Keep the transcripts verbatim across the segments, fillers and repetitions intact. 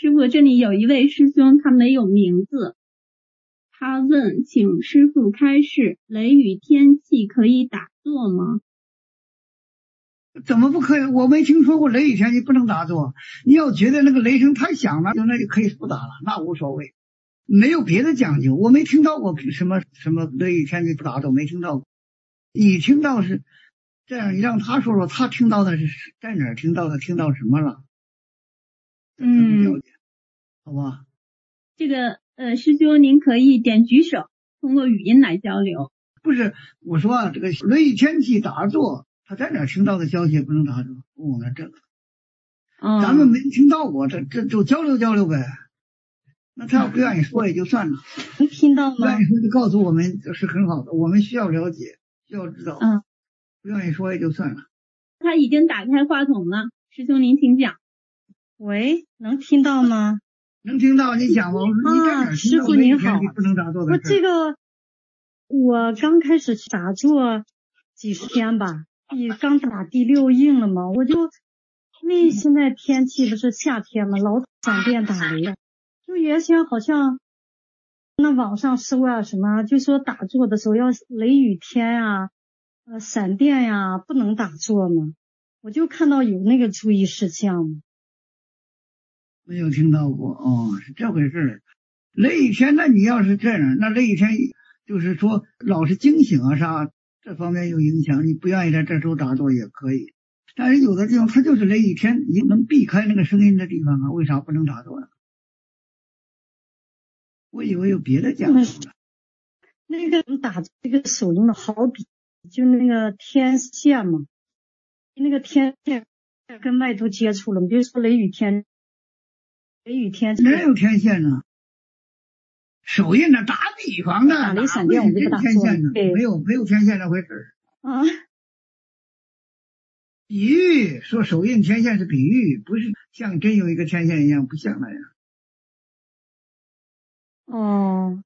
师傅，这里有一位师兄，他没有名字，他问，请师傅开示，雷雨天气可以打坐吗？ 怎么不可以？我没听说过雷雨天气不能打坐。你要觉得那个雷声太响了，那就可以不打了，那无所谓，没有别的讲究。我没听到过什么什么雷雨天气不打坐，没听到过。你听到是这样，你让他说说，他听到的是在哪儿听到的，听到什么了？ 嗯， 好吧。 这个呃，师兄您可以点举手，通过语音来交流。 不是，我说啊，这个雷雨天气打坐，他在哪儿听到的消息不能打坐？哦，那这个， 嗯， 咱们没听到过，这这就交流交流呗。那他要不愿意说也就算了， 能听到吗？ 愿意说就告诉我们是很好的，我们需要了解，需要知道。 嗯， 不愿意说也就算了。 他已经打开话筒了，师兄您请讲。 喂，能听到吗？ 能听到，你讲吧。我说你在哪儿听到雷雨天气不能打坐的事？ 我这个我刚开始打坐几十天吧，第刚打第六印了嘛，我就因为现在天气不是夏天嘛，老闪电打雷，就原先好像那网上说啊什么，就说打坐的时候要雷雨天啊，呃闪电呀、啊、不能打坐嘛，我就看到有那个注意事项嘛。 没有听到过哦，是这回事。雷雨天，那你要是这样，那雷雨天就是说老是惊醒啊啥，这方面有影响，你不愿意在这时候打坐也可以。但是有的地方它就是雷雨天，你能避开那个声音的地方啊，为啥不能打坐呢？我以为有别的讲究了。 那个打这个手用的好比就那个天线嘛，那个天线跟外头接触了，比如说雷雨天。雷雨天哪有天线呢？手印的打比方的， 打雷闪电我就不打天线呢，没有没有天线那回事啊。 比喻说手印天线是比喻，不是像真有一个天线一样，不像那样。 哦，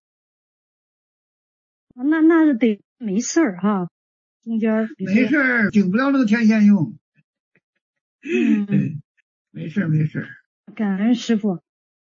那那得没事儿哈，中间没事儿，顶不了那个天线用。 嗯， 没事没事。 感恩师傅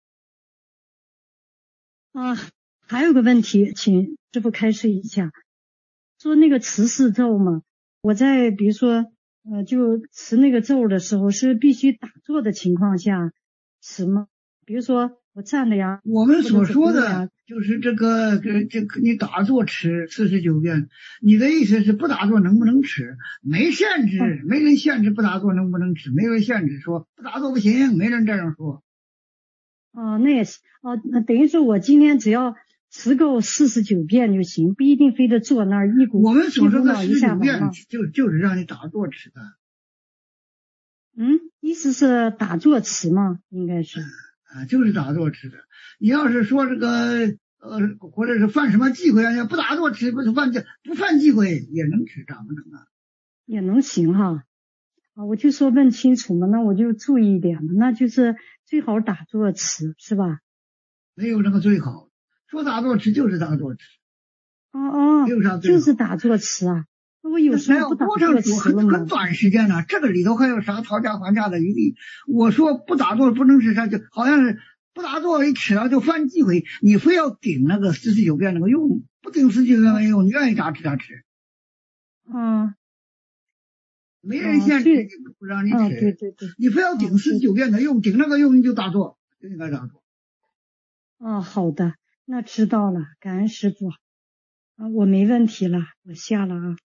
啊，还有个问题，请师傅开示一下。说那个持四咒嘛，我在比如说呃，就持那个咒的时候，是必须打坐的情况下持吗？比如说我站着呀， 我们所说的就是这个这这个你打坐持四十九遍，你的意思是不打坐能不能持？没限制， 嗯、 没人限制不打坐能不能持，没人限制说不打坐不行，没人这样说。 哦，那也是哦，那等于说我今天只要持够四十九遍就行，不一定非得坐那儿一股。 我们所说的四十九遍就就是让你打坐持的。 嗯，意思是打坐持吗？应该是。 啊，就是打坐持的。你要是说这个呃，或者是犯什么忌讳啊，不打坐持，不是犯忌，不犯忌讳也能持，咋不能啊？ 也能行哈。啊，我就说问清楚嘛，那我就注意一点嘛，那就是最好打坐持，是吧？ 没有那个最好，说打坐持就是打坐持。 哦哦， 没有啥最好， 就是打坐持啊。我有时候不打坐持了嘛，很短时间呢，这个里头还有啥讨价还价的余地？我说不打坐不能持，啥就好像是不打坐一持了就犯忌讳，你非要顶那个四十九遍那个用，不顶四十九遍没用，你愿意咋持咋持。 嗯， 没人限制你不让你持， 哦、对对对， 你非要顶四十九遍的用，顶那个用你就打坐，就应该打坐。 哦，好的，那知道了，感恩师父啊，我没问题了，我下了啊。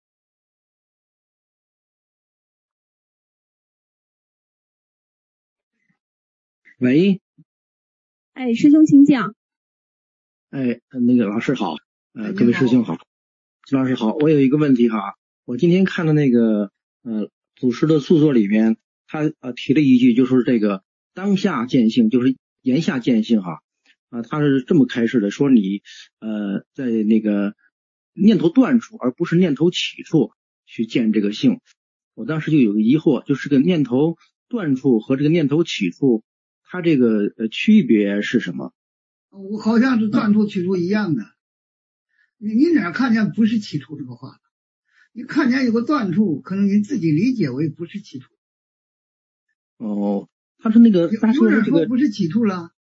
喂， 哎，师兄请讲。 哎，那个老师好，呃，各位师兄好，金老师好，我有一个问题哈，我今天看的那个呃祖师的著作里面，他呃提了一句，就是这个当下见性，就是言下见性哈，啊、呃，他是这么开示的，说你呃在那个念头断处，而不是念头起处去见这个性。我当时就有个疑惑，就是这个念头断处和这个念头起处，它这个呃区别是什么？ 我好像是断处起处一样的。你你哪看见不是起处这个话了？你看见有个断处，可能你自己理解为不是起处。 哦，他是那个，他说是这个不是起处了。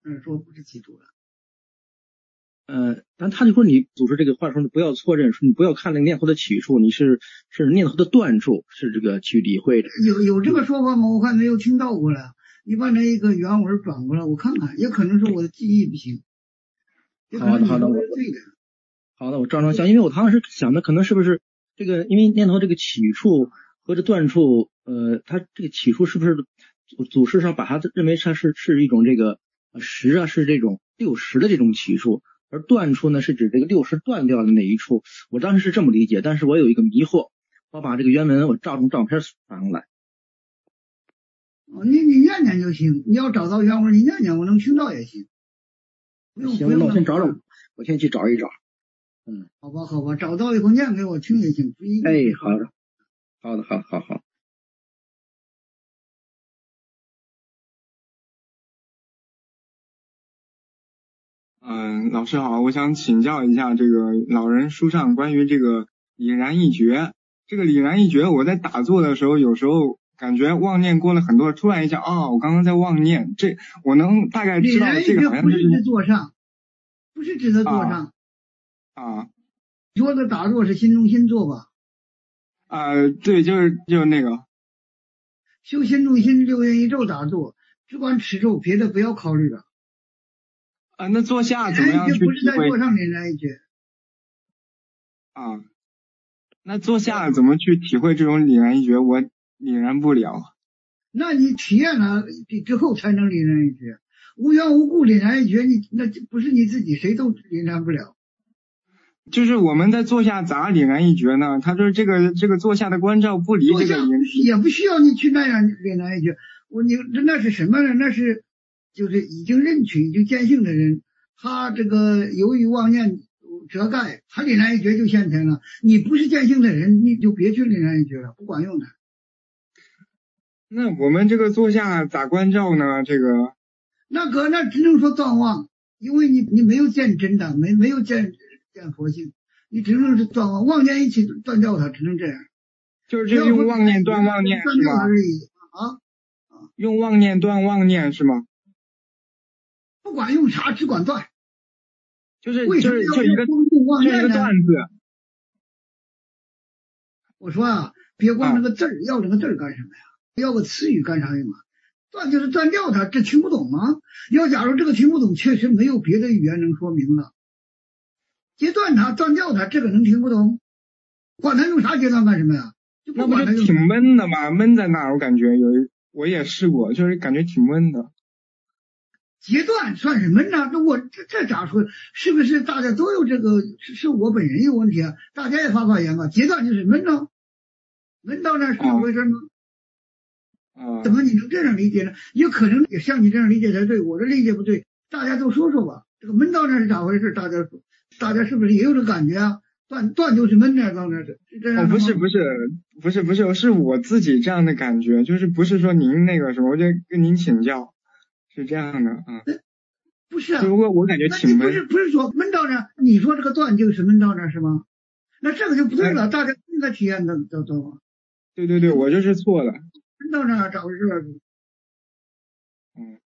嗯，说不是基督了。 呃，但他就说你祖师这个话说，你不要错认，说你不要看那个念头的起处，你是是念头的断处，是这个去理会的。 有有这个说法吗？我还没有听到过了。你把那一个原文转过来，我看看，也可能是我的记忆不行。 好的好的，我对的。 好的，我照常想，因为我当时想的可能是不是这个，因为念头这个起处和这断处，呃，它这个起处是不是祖师上把它认为它是是一种这个十啊，是这种六十的这种起处。而断处呢，是指这个六十断掉的那一处，我当时是这么理解，但是我有一个迷惑，我把这个原文我照成照片传过来。 哦，你你念念就行，你要找到原文，你念念，我能听到也行。 行，那我先找找，我先去找一找。嗯， 好吧，好吧，找到以后念给我听也行。 哎，好的，好的，好，好，好。 嗯，老师好，我想请教一下这个老人书上关于这个理然一觉。这个理然一觉，我在打坐的时候，有时候感觉妄念过了很多，突然一下，哦，我刚刚在妄念，这我能大概知道这个好像不是指坐上，不是指的坐上。 啊。啊说的打坐是心中心坐吧？ 啊、呃，对，就是就是那个修心中心六元一咒打坐，只管持咒，别的不要考虑了。 啊，那坐下怎么样去体会？ 不是在坐上理然一觉。 啊，那坐下怎么去体会这种理然一觉？我理然不了。 那你体验了之后才能理然一觉，无缘无故理然一觉，你那不是你自己，谁都理然不了。 就是我们在坐下咋理然一觉呢？他说这个这个坐下的关照不离这个理， 也不需要你去那样理然一觉。我你那是什么呢？那是就是已经认取、已经见性的人，他这个由于妄念遮盖，他理然一觉就现前了。你不是见性的人，你就别去理然一觉了，不管用的。 那我们这个坐下咋关照呢？这个那个那只能说断妄，因为你你没有见真的，没没有见见佛性，你只能是断妄，妄念一起断掉它，只能这样。 就是这用妄念断妄念是吗？ 而已啊。 用妄念断妄念是吗？ 不管用啥，只管断。 就是就是就一个就一个断字。 我说啊，别光那个字儿，要这个字儿干什么呀？要个词语干啥用啊？断就是断掉它，这听不懂吗？要假如这个听不懂，确实没有别的语言能说明了。截断它，断掉它，这个能听不懂？管它用啥截断干什么呀？就不管它那不就挺闷的吗？闷在那儿，我感觉有一我也试过，就是感觉挺闷的。 截断算什么呢？那我这这咋说？是不是大家都有这个？是是我本人有问题啊？大家也发发言吧。截断就是闷呢，闷到那是怎么回事呢？ 啊， 怎么你能这样理解呢？也可能也像你这样理解才对，我的理解不对，大家都说说吧。这个闷到那是咋回事？大家大家是不是也有这感觉啊？断断就是闷那到那是这样。 哦，不是不是不是不是，是我自己这样的感觉，就是不是说您那个什么，我就跟您请教，是这样的啊。 不是啊， 只不过我感觉挺闷。 不是不是说闷到那，你说这个断就是闷到那是吗？那这个就不对了，大家应该体验的都都。 对对对，我就是错了。 闷到那咋回事？ 嗯，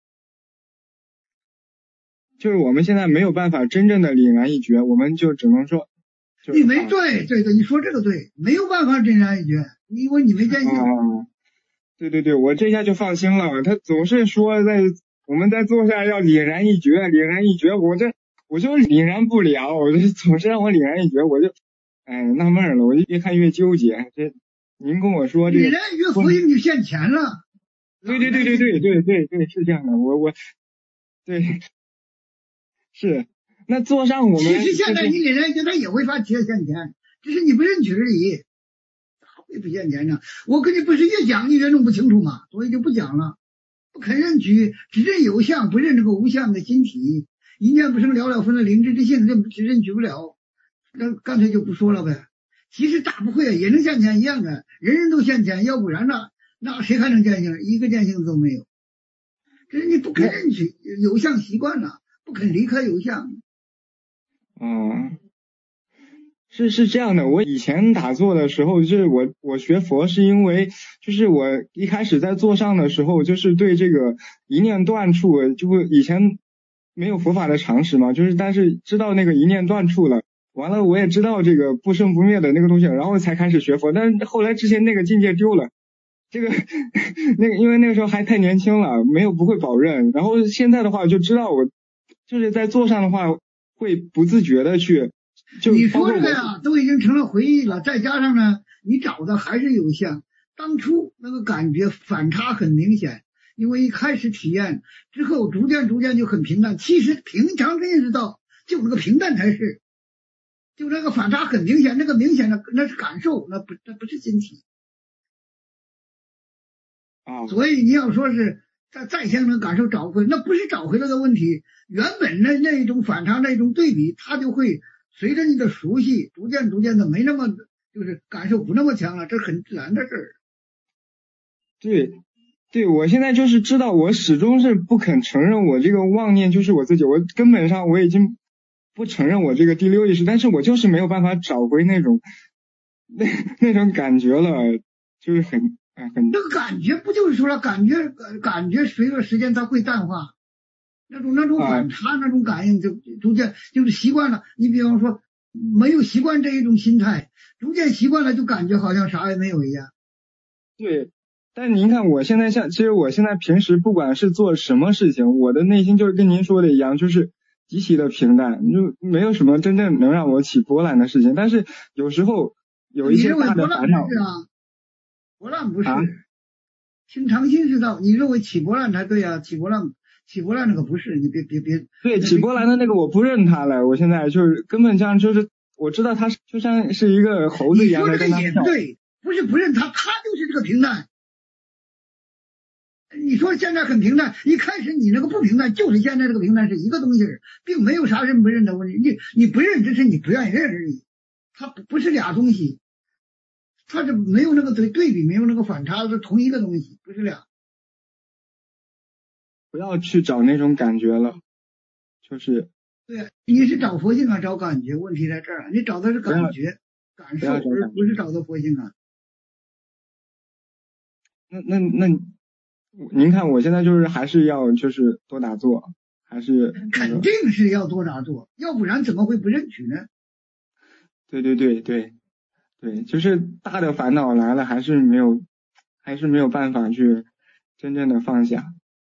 就是我们现在没有办法真正的理然一觉，我们就只能说。 你没对对对，你说这个对，没有办法真然一觉，因为你没见性。 哦，对对对，我这下就放心了。他总是说在我们在坐下要理然一觉，理然一觉，我这我就理然不了，我就总是让我理然一觉，我就哎纳闷了，我就越看越纠结。这您跟我说这个理然一觉，佛性就现前了。 对对对对对对对对，是这样的，我我对是。那坐上我们其实现在你理然一觉，他也会发起现前，只是你不认取而已。咋会不现前呢？我跟你不是越讲你越弄不清楚嘛，所以就不讲了。不肯认取，只认有相，不认这个无相的心体。一念不生，了了分的灵知之性，认认取不了，那干脆就不说了呗。其实大不会啊，也能现前一样的，人人都现前，要不然呢，那谁还能见性？一个见性都没有。这是你不肯认取有相习惯了，不肯离开有相。 哦， 是是这样的，我以前打坐的时候，就是我我学佛是因为，就是我一开始在坐上的时候，就是对这个一念断处，就会以前没有佛法的常识嘛，就是但是知道那个一念断处了，完了我也知道这个不生不灭的那个东西，然后才开始学佛，但是后来之前那个境界丢了，这个那个因为那个时候还太年轻了，没有不会保任，然后现在的话就知道我就是在坐上的话会不自觉的去。就你说这个呀，都已经成了回忆了，再加上呢，你找的还是有像当初那个感觉反差很明显，因为一开始体验之后，逐渐逐渐就很平淡。其实平常认识到，就那个平淡才是，就那个反差很明显，那个明显的那是感受，那不那不是心体啊。 所以你要说是再再向那感受找回，那不是找回了的问题，原本那那种反差那种对比，它就会。随着你的熟悉，逐渐逐渐的没那么就是感受不那么强了，这很自然的事儿。 对，对我现在就是知道，我始终是不肯承认我这个妄念就是我自己，我根本上我已经不承认我这个第六意识，但是我就是没有办法找回那种那那种感觉了，就是很哎很。 这个感觉不就是说了，感觉感觉随着时间它会淡化。那种那种反差，那种感应就逐渐就是习惯了。你比方说没有习惯这一种心态，逐渐习惯了就感觉好像啥也没有一样。 对，但您看我现在像，其实我现在平时不管是做什么事情，我的内心就是跟您说的一样，就是极其的平淡，就没有什么真正能让我起波澜的事情。但是有时候有一些大的烦恼。 波澜不是啊，波澜不是。平常心是道，你认为起波澜才对啊，起波澜。起波澜那个不是，你别别别。 对，起波澜的那个我不认他了，我现在就是根本上就是我知道他就像是一个猴子一样的在那跳。 你说这个也对，不是不认他，他就是这个平淡。你说现在很平淡，一开始你那个不平淡，就是现在这个平淡是一个东西，并没有啥认不认的问题。你你不认只是你不愿意认而已，它不不是俩东西，它是没有那个对对比，没有那个反差，是同一个东西，不是俩。 不要去找那种感觉了，就是对，你是找佛性啊，找感觉，问题在这儿，你找的是感觉、感受，而不是找的佛性啊。 那那那，您看我现在就是还是要就是多打坐，还是、那个、肯定是要多打坐，要不然怎么会不认取呢？ 对对对对对，就是大的烦恼来了，还是没有，还是没有办法去真正的放下。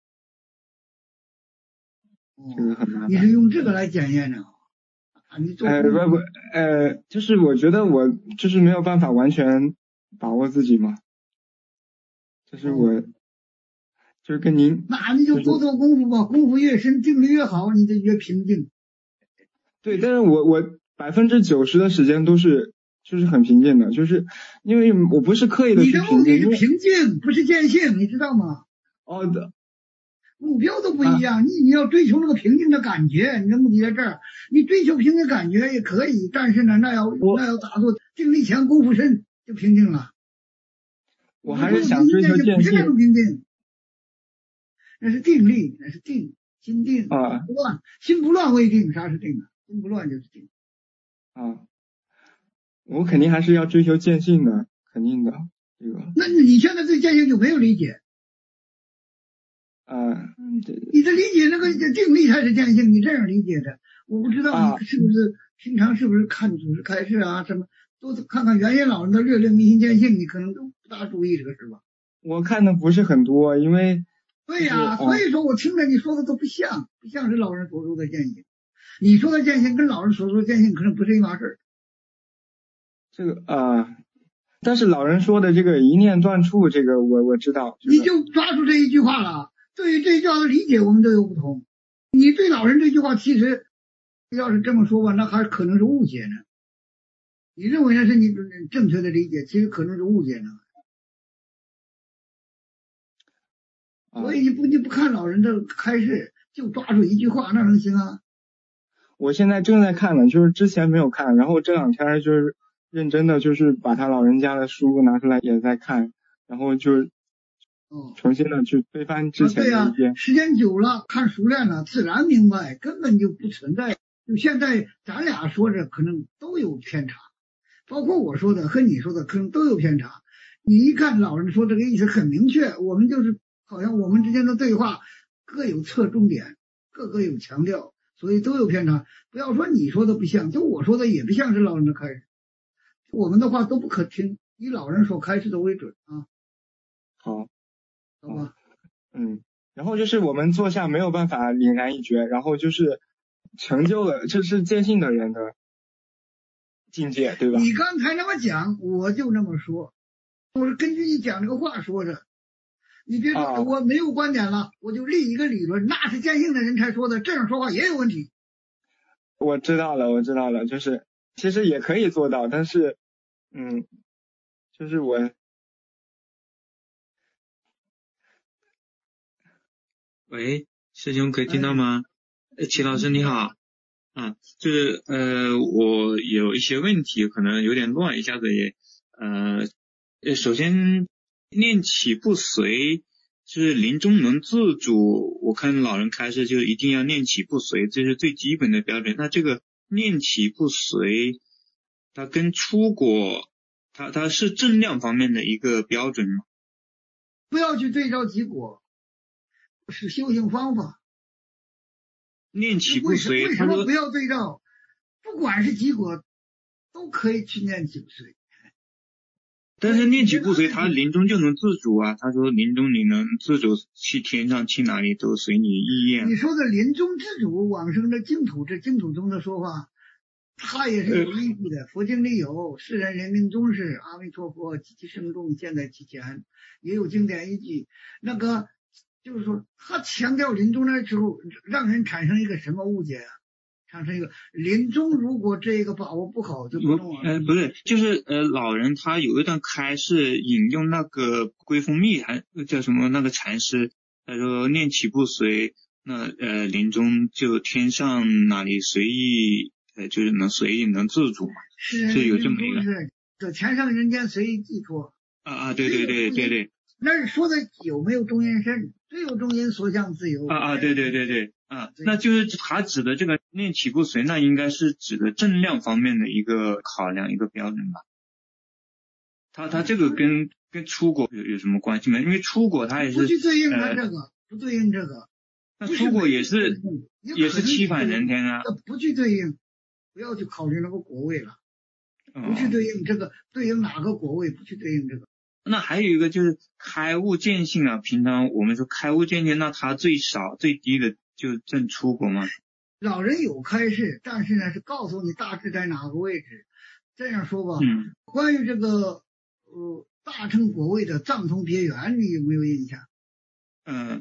这个很麻烦。 你是用这个来检验的啊？你做呃不不呃，就是我觉得我就是没有办法完全把握自己嘛，就是我、哦、就是跟您， 那你就多做功夫吧，功夫越深，定力越好，你就越平静。 对，但是我我百分之九十的时间都是就是很平静的，就是因为我不是刻意的去平静。 你的目的是平静，不是见性，你知道吗？ 哦的。 目标都不一样，啊、你你要追求那个平静的感觉，你的目的在这儿。你追求平静感觉也可以，但是呢，那要那要打坐，定力强，功夫深，就平静了。 我还是想追求见性， 不是那种平静，那是定力，那是定，心定啊， 不乱，心不乱为定。啥是定啊？心不乱就是定。 啊，我肯定还是要追求见性的，肯定的这个。 那你现在对见性就没有理解？ 呃， 你的理解那个定力才是见性，你这样理解的，我不知道你是不是、啊、平常是不是看祖师开示啊什么，多看看原先老人的略略迷信见性，你可能都不大注意这个是吧？ 我看的不是很多，因为对呀、啊，所以说我听着你说的都不像，不像是老人所说的见性，你说的见性跟老人所说的见性可能不是一码事。 这个啊、呃，但是老人说的这个一念断处，这个我我知道， 你就抓住这一句话了。对于这句话的理解我们都有不同，你对老人这句话其实要是这么说吧，那还可能是误解呢。你认为那是你正确的理解，其实可能是误解呢。所以你不你不看老人的开示，就抓住一句话，那能行啊？ 我现在正在看呢，就是之前没有看，然后这两天就是认真的就是把他老人家的书拿出来也在看，然后就重新的去推翻之前的一些、 啊对啊、时间久了看熟练了，自然明白，根本就不存在。就现在咱俩说着可能都有偏差， 包括我说的和你说的可能都有偏差。你一看老人说这个意思很明确，我们就是好像我们之间的对话各有侧重点，各个有强调，所以都有偏差。不要说你说的不像，就我说的也不像是老人的开示，我们的话都不可听，以老人所开示的为准啊。 好， 好吧。 嗯，然后就是我们坐下没有办法凛然一绝，然后就是成就了这是见性的人的境界，对吧？ 你刚才那么讲，我就那么说，我是根据你讲这个话说的。你别说、啊、我没有观点了，我就立一个理论，那是见性的人才说的，这样说话也有问题。 我知道了，我知道了，就是其实也可以做到，但是，嗯，就是我。 喂，师兄可以听到吗？哎，齐老师你好。啊，就是呃，我有一些问题，可能有点乱，一下子也呃，呃，首先念起不随，就是临终能自主。我看老人开示就一定要念起不随，这是最基本的标准。那这个念起不随，它跟出果，它它是正量方面的一个标准吗？ 不要去对照结果，是修行方法。 念起不随， 为什么不要对照？不管是结果，都可以去念起不随。 但是念起不随，他临终就能自主啊。他说临终你能自主去天上去哪里都随你意愿。 你说的临终自主往生的净土，这净土中的说法，它也是有依据的。佛经里有世人人民宗师阿弥陀佛极其圣众现在其前，也有经典依据。那个就是说，他强调临终的时候，让人产生一个什么误解啊？产生一个临终如果这个把握不好就不能往呃不是，就是呃老人他有一段开示引用那个归峰密还叫什么那个禅师，他说念起不随，那呃临终就天上哪里随意呃就是能随意能自主嘛， 是是有这么一个这天上人间随意寄托啊啊对对对对对。 那是说的有没有中阴身，最有中阴所向自由啊啊对对对对啊，那就是他指的这个念起不随，那应该是指的正量方面的一个考量一个标准吧。他他这个跟跟出国有有什么关系吗？因为出国他也是不去对应他这个、呃、不对应这个， 那出国也是也是七返人天啊， 不去对应，不要去考虑那个国位了，不去对应这个、哦、对应哪个国位，不去对应这个。 那还有一个就是开悟见性啊，平常我们说开悟见性，那它最少最低的就正出国吗？ 老人有开示，但是呢是告诉你大致在哪个位置。这样说吧， 嗯， 关于这个呃大乘国位的藏通别圆，你有没有印象？ 嗯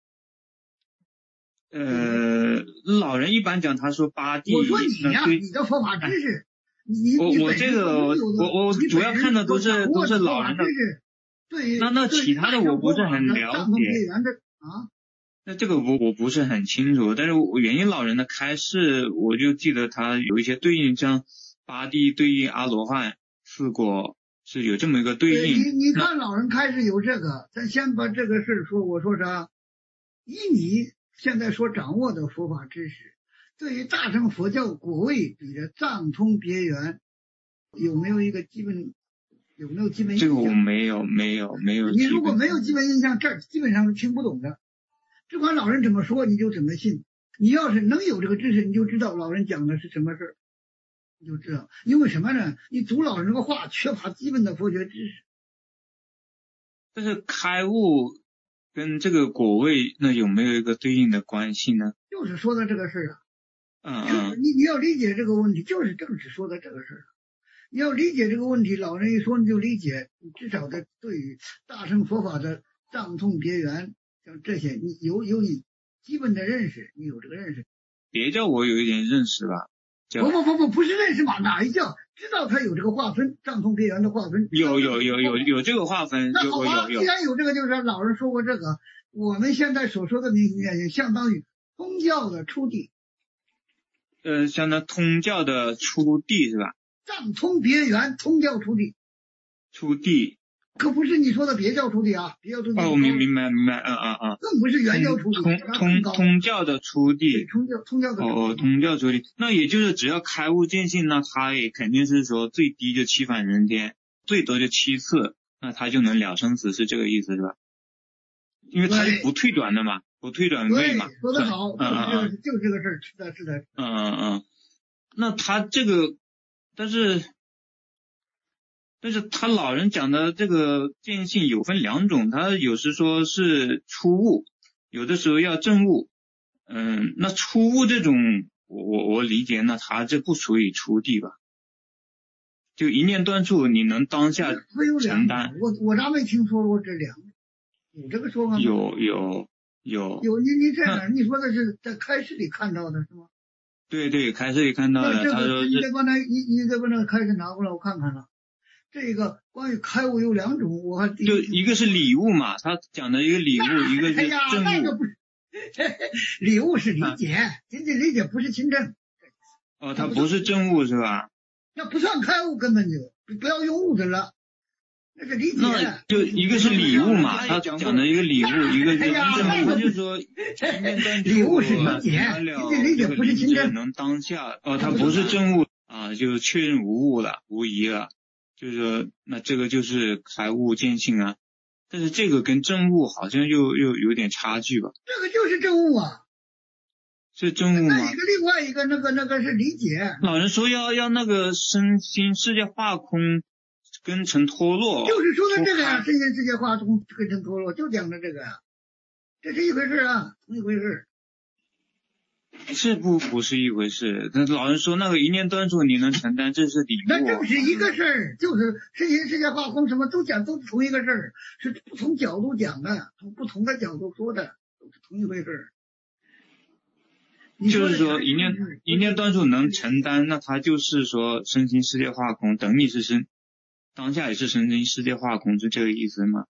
呃, 呃，老人一般讲他说八地。 我说你呀、啊，你的佛法知识。你我我这个我我我主要看的都是都是老人的， 对， 那那其他的我不是很了解啊。 那这个我我不是很清楚，但是我元婴老人的开示，我就记得他有一些对应，像八地对应阿罗汉，四果是有这么一个对应。 你你看老人开示有这个，咱先把这个事说，我说啥？以你现在所掌握的佛法知识。对于大乘佛教果位比的藏通别圆，有没有一个基本有没有基本印象？ 这个我没有没有没有。 你如果没有基本印象，这儿基本上是听不懂的。这管老人怎么说，你就怎么信。你要是能有这个知识，你就知道老人讲的是什么事儿，你就知道。因为什么呢？你读老人这个话，缺乏基本的佛学知识。 但是开悟跟这个果位，那有没有一个对应的关系呢？ 就是说的这个事儿啊。 嗯嗯， 你你要理解这个问题，就是正是说的这个事儿。你要理解这个问题，老人一说你就理解，你至少的对于大乘佛法的藏通别圆，像这些，你有有你基本的认识，你有这个认识。 别叫我有一点认识吧。 不不不不，不是认识嘛，哪一叫？知道它有这个划分，藏通别圆的划分。 有有有有有这个划分。 那好吧， 有有既然有这个，就是老人说过这个，我们现在所说的明心见性，相当于宗教的出地。 呃，相当通教的出地是吧？ 藏通别圆，通教出地。 出地可不是你说的别教出体啊，别教出体。 哦，我明明白明白，嗯嗯嗯。 更不是原教出体。 通通通教的出地。 通教通教的。 哦哦，通教出地，那也就是只要开悟见性，那他也肯定是说最低就七返人天，最多就七次，那他就能了生死，是这个意思是吧？因为他是不退转的嘛，不退转位嘛。 说得好， 嗯嗯嗯， 就这个事儿，是的，是的。 嗯嗯嗯，那他这个，但是。但是他老人讲的这个见性有分两种，他有时说是初悟，有的时候要正悟。嗯，那初悟这种，我我我理解，那他这不属于初地吧？就一念断处，你能当下承担。 我我咋没听说过这两种？有这个说法吗？ 有有有有，你你在哪？你说的是在开示里看到的是吗？ 对对，开示里看到的。他说你得把那你你得把那个开示拿过来，我看看了。这个关于开悟有两种，我还就一个是理悟嘛，他讲的一个理悟，一个是正悟。 哎呀，那个不是理悟是理解，仅仅理解不是亲证。 哦，他不是正悟是吧？ 那不算开悟，根本就不要用悟的了，那是理解。 那就一个是理悟嘛，他讲的一个理悟，一个是正悟，他就说理悟是理解，仅仅理解不是亲证。 能当下哦，他不是正悟啊，就确认无误了，无疑了。就是说，那这个就是开悟见性啊，但是这个跟正悟好像又又有点差距吧？ 这个就是正悟啊， 是正悟吗？ 那一个另外一个那个那个是理解。 老人说要要那个身心世界化空，跟成脱落。 就是说的这个呀，身心世界化空跟成脱落，就讲的这个呀，这是一回事啊，同一回事。 是不不是一回事，那老人说那个一念断处你能承担，这是理悟。 那正是一个事儿，就是身心世界化空什么都讲，都是同一个事儿，是不同角度讲的，从不同的角度说的，都是同一回事。 就是说一念一念断处能承担，那他就是说身心世界化空，等你是身当下也是身心世界化空，是这个意思吗？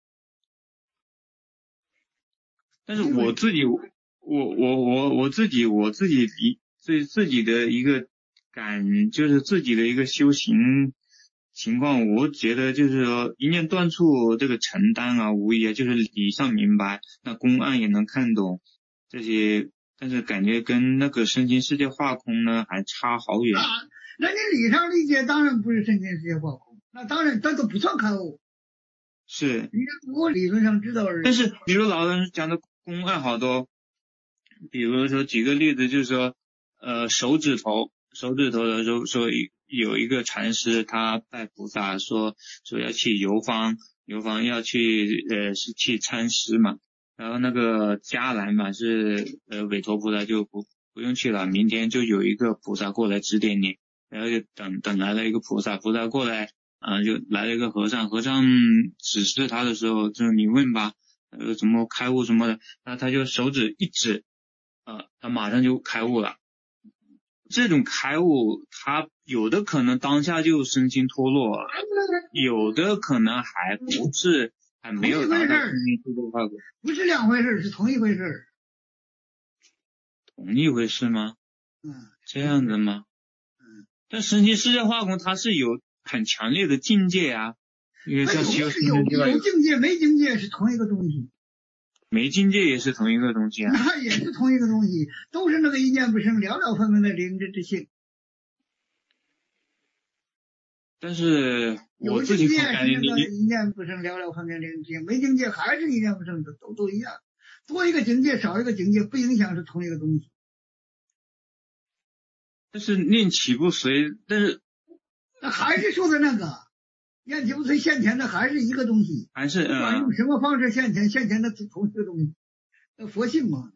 但是我自己。我我我我自己我自己理对自己的一个感，就是自己的一个修行情况，我觉得就是说一念断处这个承担啊，无疑就是理上明白，那公案也能看懂这些，但是感觉跟那个身心世界化空呢还差好远。 啊，那你理上理解当然不是身心世界化空，那当然这都不算开悟。 是， 你不过理论上知道而已。 但是比如老人讲的公案好多。比如说举个例子，就是说呃手指头手指头的时候说有一个禅师他拜菩萨说说要去游方游方要去呃是去参师嘛，然后那个迦兰嘛是呃韦陀菩萨就不不用去了，明天就有一个菩萨过来指点你，然后就等等来了一个菩萨菩萨过来啊、呃、就来了一个和尚和尚指示他的时候就是你问吧呃怎么开悟什么的，那他就手指一指啊，他马上就开悟了。这种开悟，他有的可能当下就身心脱落，有的可能还不是，还没有达到身心脱落化果。 不是两回事，是同一回事。 同一回事吗？ 嗯， 这样子吗？嗯，但身心世界化空它是有很强烈的境界啊，因为像修有有境界没境界是同一个东西。 没境界也是同一个东西啊， 那也是同一个东西，都是那个一念不生，了了分明的灵之之性。 但是我自己感觉你一念不生，了了分明灵之性，没境界还是一念不生，都都一样。多一个境界，少一个境界，不影响是同一个东西。 但是念起不随，但是那还是说的那个。念起不随现前的还是一个东西， 还是不管用什么方式现前，现前的同一个东西，那佛性嘛。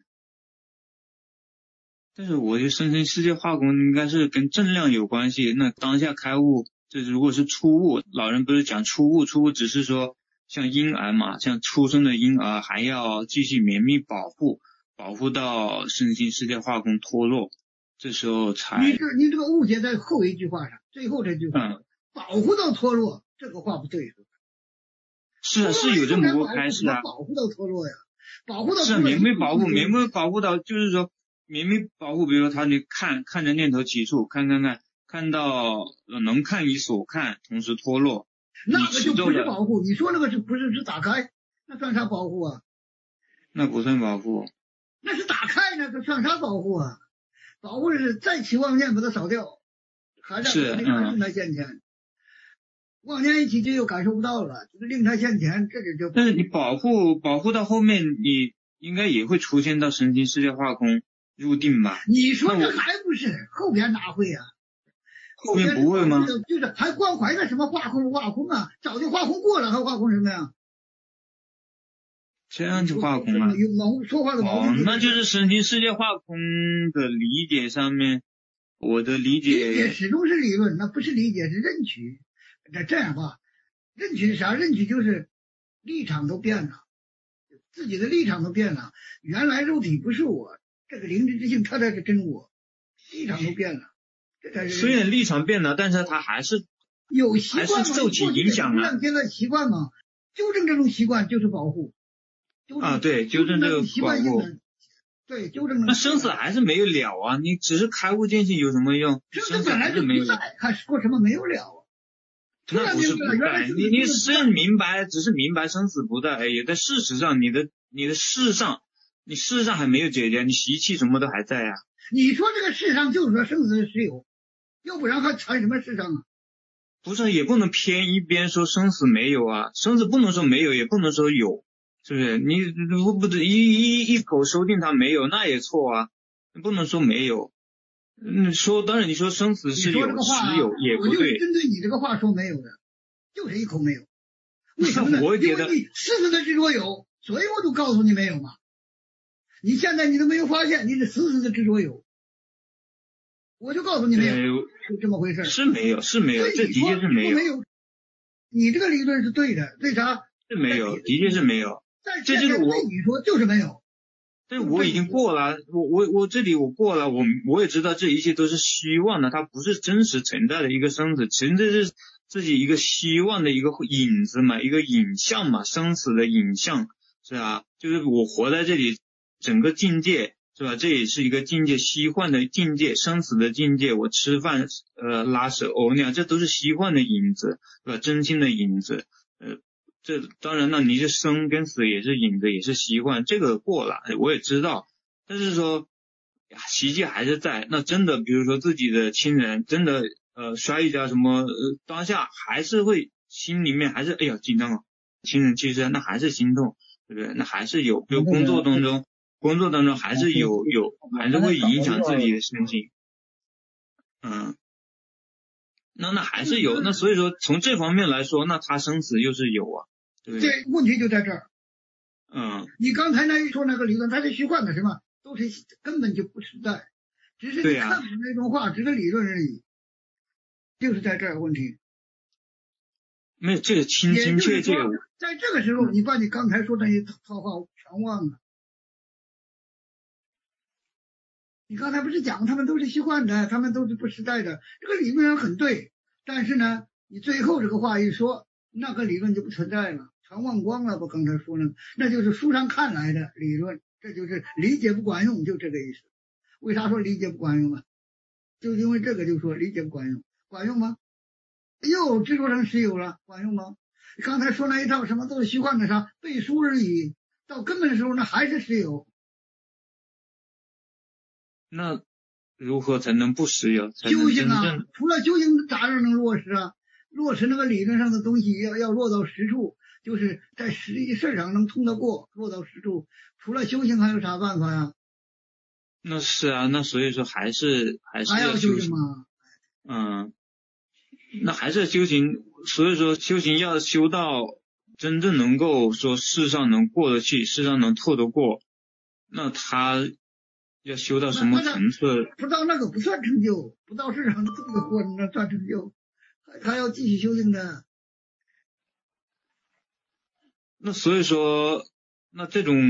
但是我觉得身心世界化空应该是跟正量有关系。那当下开悟，这如果是初悟，老人不是讲初悟，初悟只是说像婴儿嘛，像出生的婴儿还要继续绵密保护，保护到身心世界化空脱落，这时候才。 你这你这个误解在后一句话上，最后这句话，嗯、保护到脱落。这个话不对， 是啊，是有这么个开示啊。 保护到脱落呀，保护到是绵密保护，绵密保护到就是说绵密保护，比如说他你看看着念头起处，看看看看到、呃、能看你所看，同时脱落， 那个就不是保护。你说那个是不是是打开？那算啥保护啊？ 那不算保护。 那是打开，那个算啥保护啊？保护是再起妄念把它扫掉，还是令它现前。妄念一起就又感受不到了，就是令它现前，这就就。 但是你保护保护到后面，你应该也会出现到神经世界化空入定吧？ 你说这还不是后边哪会啊？ 后面不会吗？ 就是还关怀的什么化空不化空啊？早就化空过了，还化空什么呀？ 这样就化空了。 有说话的毛病。 哦，那就是神经世界化空的理解上面，我的理解。 理解始终是理论，那不是理解，是认取。那这样吧，认取是啥？认取就是立场都变了，自己的立场都变了。原来肉体不是我，这个灵智之性它才是真我，立场都变了，这才是。 虽然立场变了，但是它还是有习惯还是受其影响了。 现在习惯嘛，纠正这种习惯就是保护。 啊，对，纠正这个保护。 对，纠正。 那生死还是没有了啊！你只是开悟见性有什么用？ 生死本来就不在，还说什么没有了啊？ 那不是不在，你你是明白，只是明白生死不在而已。但事实上，你的你的事上，你事上还没有解决，你习气什么都还在呀、啊。 你说这个世上就是说生死是有，要不然还谈什么世上啊？ 不是，也不能偏一边说生死没有啊，生死不能说没有，也不能说有，是不是？你不不一一一口收定它没有，那也错啊，不能说没有。嗯，说当然你说生死是有，实有也不对。 我就针对你这个话说没有的，就是一口没有。为什么呢？ 我觉得因为你世世的执着有，所以我就告诉你没有嘛。你现在你都没有发现，你是死死的执着有，我就告诉你没有，是这么回事。 是没有，是没有，这的确是没有。 没有，你这个理论是对的，为啥？ 是没有，的确是没有。 这就是我你说就是没有。 但我已经过了，我我我这里我过了，我我也知道这一切都是虚妄的，它不是真实存在的一个生死，存在是自己一个希望的一个影子嘛，一个影像嘛，生死的影像，是吧？就是我活在这里，整个境界是吧？这也是一个境界，虚幻的境界，生死的境界。我吃饭、呃拉屎、屙尿，这都是虚幻的影子，是吧？真心的影子，呃。这当然了，你这生跟死也是影子，也是习惯，这个过了我也知道，但是说习气还是在。那真的比如说自己的亲人真的呃摔一跤什么、呃、当下还是会心里面还是哎呀紧张啊，亲人去世那还是心痛，对不对？那还是有，比如工作当中工作当中还是有有还是会影响自己的身心。嗯，那那还是有，那所以说从这方面来说，那他生死又是有啊，对不对？ 对，问题就在这儿。 嗯， 你刚才那一说那个理论，它是虚幻的，什么都是根本就不存在，只是你看不那种话，只是理论而已，就是在这儿问题。 没有这个清清确切。 在这个时候，你把你刚才说那一套话全忘了。你刚才不是讲他们都是虚幻的，他们都是不实在的，这个理论上很对，但是呢，你最后这个话一说，那个理论就不存在了，全忘光了。我刚才说了，那就是书上看来的理论，这就是理解不管用，就这个意思。为啥说理解不管用啊？就因为这个就说理解不管用，管用吗？又执着成实有了，管用吗？刚才说那一套什么都是虚幻的啥，背书而已，到根本的时候那还是实有。 那如何才能不实有？ 修行啊，除了修行咋样能落实啊？落实那个理论上的东西要要落到实处，就是在实际事上能通得过，落到实处。除了修行还有啥办法呀、啊？ 那是啊，那所以说还是还是要修行吗？ 嗯，那还是修行。所以说修行要修到真正能够说世上能过得去，世上能透得过，那他要修到什么层次？ 不到那个不算成就，不到世上能透得过那算成就，还要继续修行的。 那所以说，那这种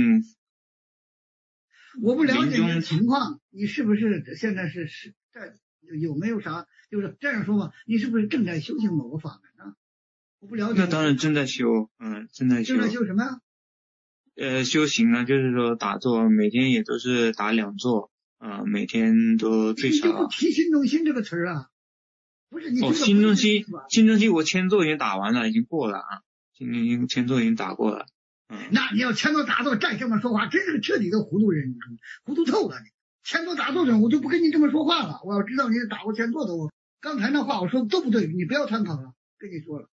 我不了解你的情况，你是不是现在是是在有没有啥？就是这样说吧，你是不是正在修行某个法门啊？我不了解。 那当然正在修，嗯，正在修。 正在修什么呀？ 呃，修行啊，就是说打坐，每天也都是打两坐，啊、呃，每天都最少。 你就不提心动心这个词儿啊？ 不是你哦，新中期，新中期我签座已经打完了，已经过了啊，新中期签座已经打过了。嗯， 那你要签座打坐再这么说话，真是个彻底的糊涂人，糊涂透了你。签座打坐的人，我就不跟你这么说话了。我要知道你是打过签座的，我刚才那话我说的都不对，你不要参考了，跟你说了。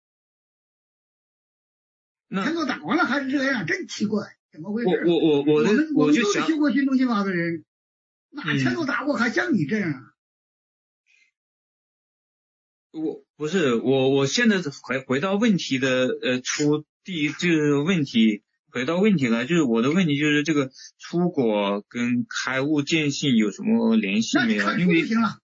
签座打完了还是这样，真奇怪，怎么回事？ 我我我我的我们就想， 都是修过新中心法的人，哪签座打过还像你这样啊？ 嗯、我不是我我现在回回到问题的呃出第一就是问题。回到问题了，就是我的问题就是这个出果跟开悟见性有什么联系没有？因为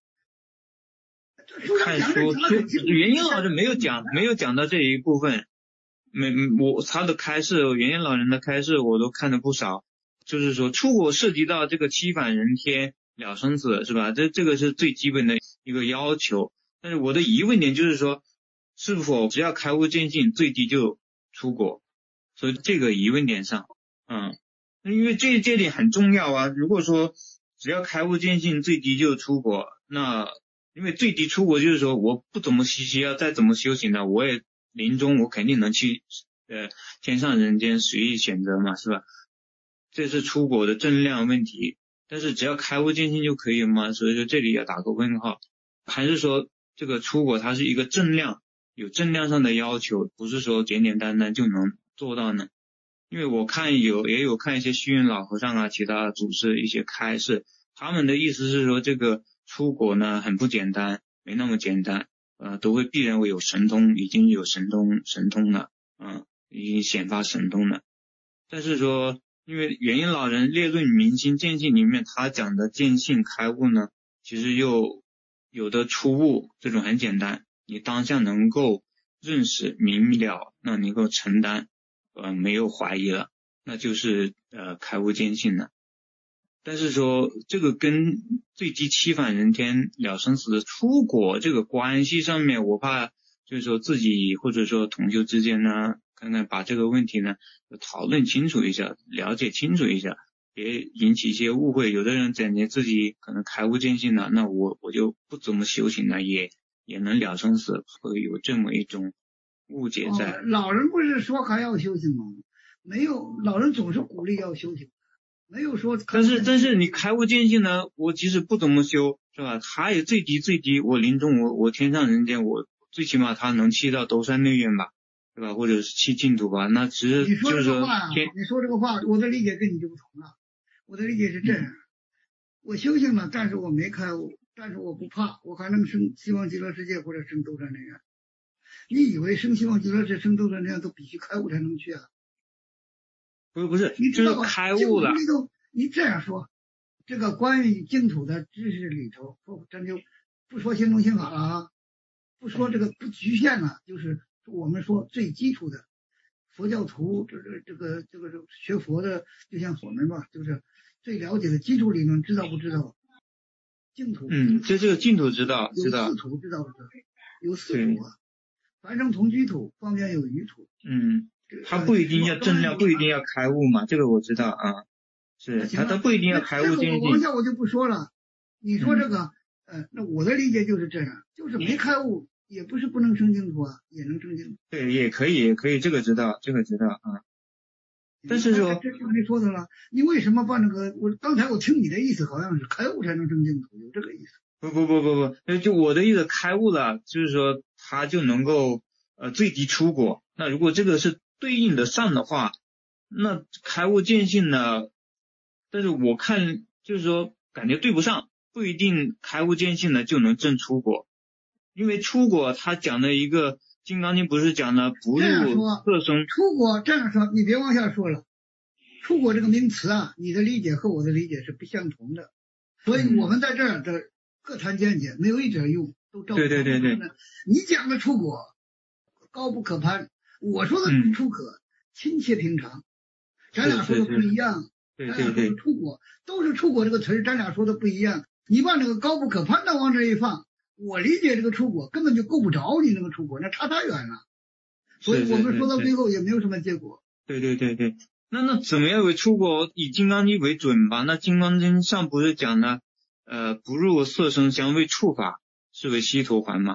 看书，元音老师没有讲，没有讲到这一部分。没，我他的开示，元音老人的开示我都看了不少。就是说出果涉及到这个七返人天了生死，是吧？这这个是最基本的一个要求。但是我的疑问点就是说，是否只要开悟见性，最低就出果？所以这个疑问点上，嗯，因为这这点很重要啊。如果说只要开悟见性最低就出果，那因为最低出果就是说我不怎么需要再怎么修行的，我也临终我肯定能去呃天上人间随意选择嘛，是吧？这是出果的正量问题。但是只要开悟见性就可以吗？所以说这里要打个问号。还是说这个出果它是一个正量，有正量上的要求，不是说简简单单就能做到呢？因为我看有也有看一些虚云老和尚啊，其他祖师一些开示，他们的意思是说这个出果呢很不简单，没那么简单，呃，都会必然会有神通，已经有神通神通了，嗯，已经显发神通了。但是说，因为元音老人列论明心见性里面，他讲的见性开悟呢，其实又有的出悟这种很简单，你当下能够认识明了，那能够承担，呃，没有怀疑了，那就是呃开悟见性了。但是说这个跟最低七返人天了生死的出果这个关系上面，我怕就是说自己或者说同修之间呢，看看把这个问题呢讨论清楚一下，了解清楚一下，别引起一些误会。有的人感觉自己可能开悟见性了，那我我就不怎么修行了，也也能了生死，会有这么一种误解在。 哦、老人不是说还要修行吗？没有，老人总是鼓励要修行，没有说。 但是但是你开悟见性呢，我即使不怎么修，是吧？他也最低最低，我临终我我天上人间，我最起码他能去到兜山内院吧，对吧？或者是去净土吧？那只是就是说， 你说这个话，我的理解跟你就不同了。我的理解是这样，嗯、我修行了，但是我没开悟，但是我不怕，我还能升希望极乐世界或者升兜山内院。你以为升希望极乐世界、升兜山内院都必须开悟才能去啊？ 不是不是， 你知道吧？ 就是开悟了。 你这样说，这个关于净土的知识里头，不，咱就不说心中心法了啊，不说这个不局限了，就是我们说最基础的佛教徒，这个这个这个学佛的，就像我们吧，就是最了解的基础理论，知道不知道？净土， 嗯，这这个净土知道，知道。 有四土，知道不知道？有四土啊，凡生同居土，方便有余土。 嗯。他不一定要正量，不一定要开悟嘛，这个我知道啊。是，他他不一定要开悟见性。 往下我就不说了。你说这个，嗯、呃，那我的理解就是这样，就是没开悟，也不是不能升净土啊，也能升净土。 对，也可以，也可以，这个知道，这个知道啊。但是说， 这就没说的了。你为什么把那个？我刚才我听你的意思，好像是开悟才能升净土，有这个意思？ 不不不不不，就我的意思，开悟了，就是说他就能够呃最低出果。那如果这个是对应的上的话，那开悟见性呢？但是我看就是说感觉对不上，不一定开悟见性呢就能证出果，因为出果他讲的一个《金刚经》不是讲的不入色声。 出果这样说，你别往下说了。出果这个名词啊，你的理解和我的理解是不相同的，所以我们在这儿的各谈见解，没有一者用，都照。 对对对对。 你讲的出果高不可攀。我说的是出果、嗯、亲切平常，咱俩说的不一样。 对对对， 咱俩说的出果都是出果这个词儿，咱俩说的不一样。你把那个高不可攀的往这一放，我理解这个出果根本就够不着你那个出果，那差太远了。所以我们说到最后也没有什么结果。 对对对对，那那怎么样为出果？以金刚经为准吧。那金刚经上不是讲的，呃，不入色声香味触法是为悉陀环嘛？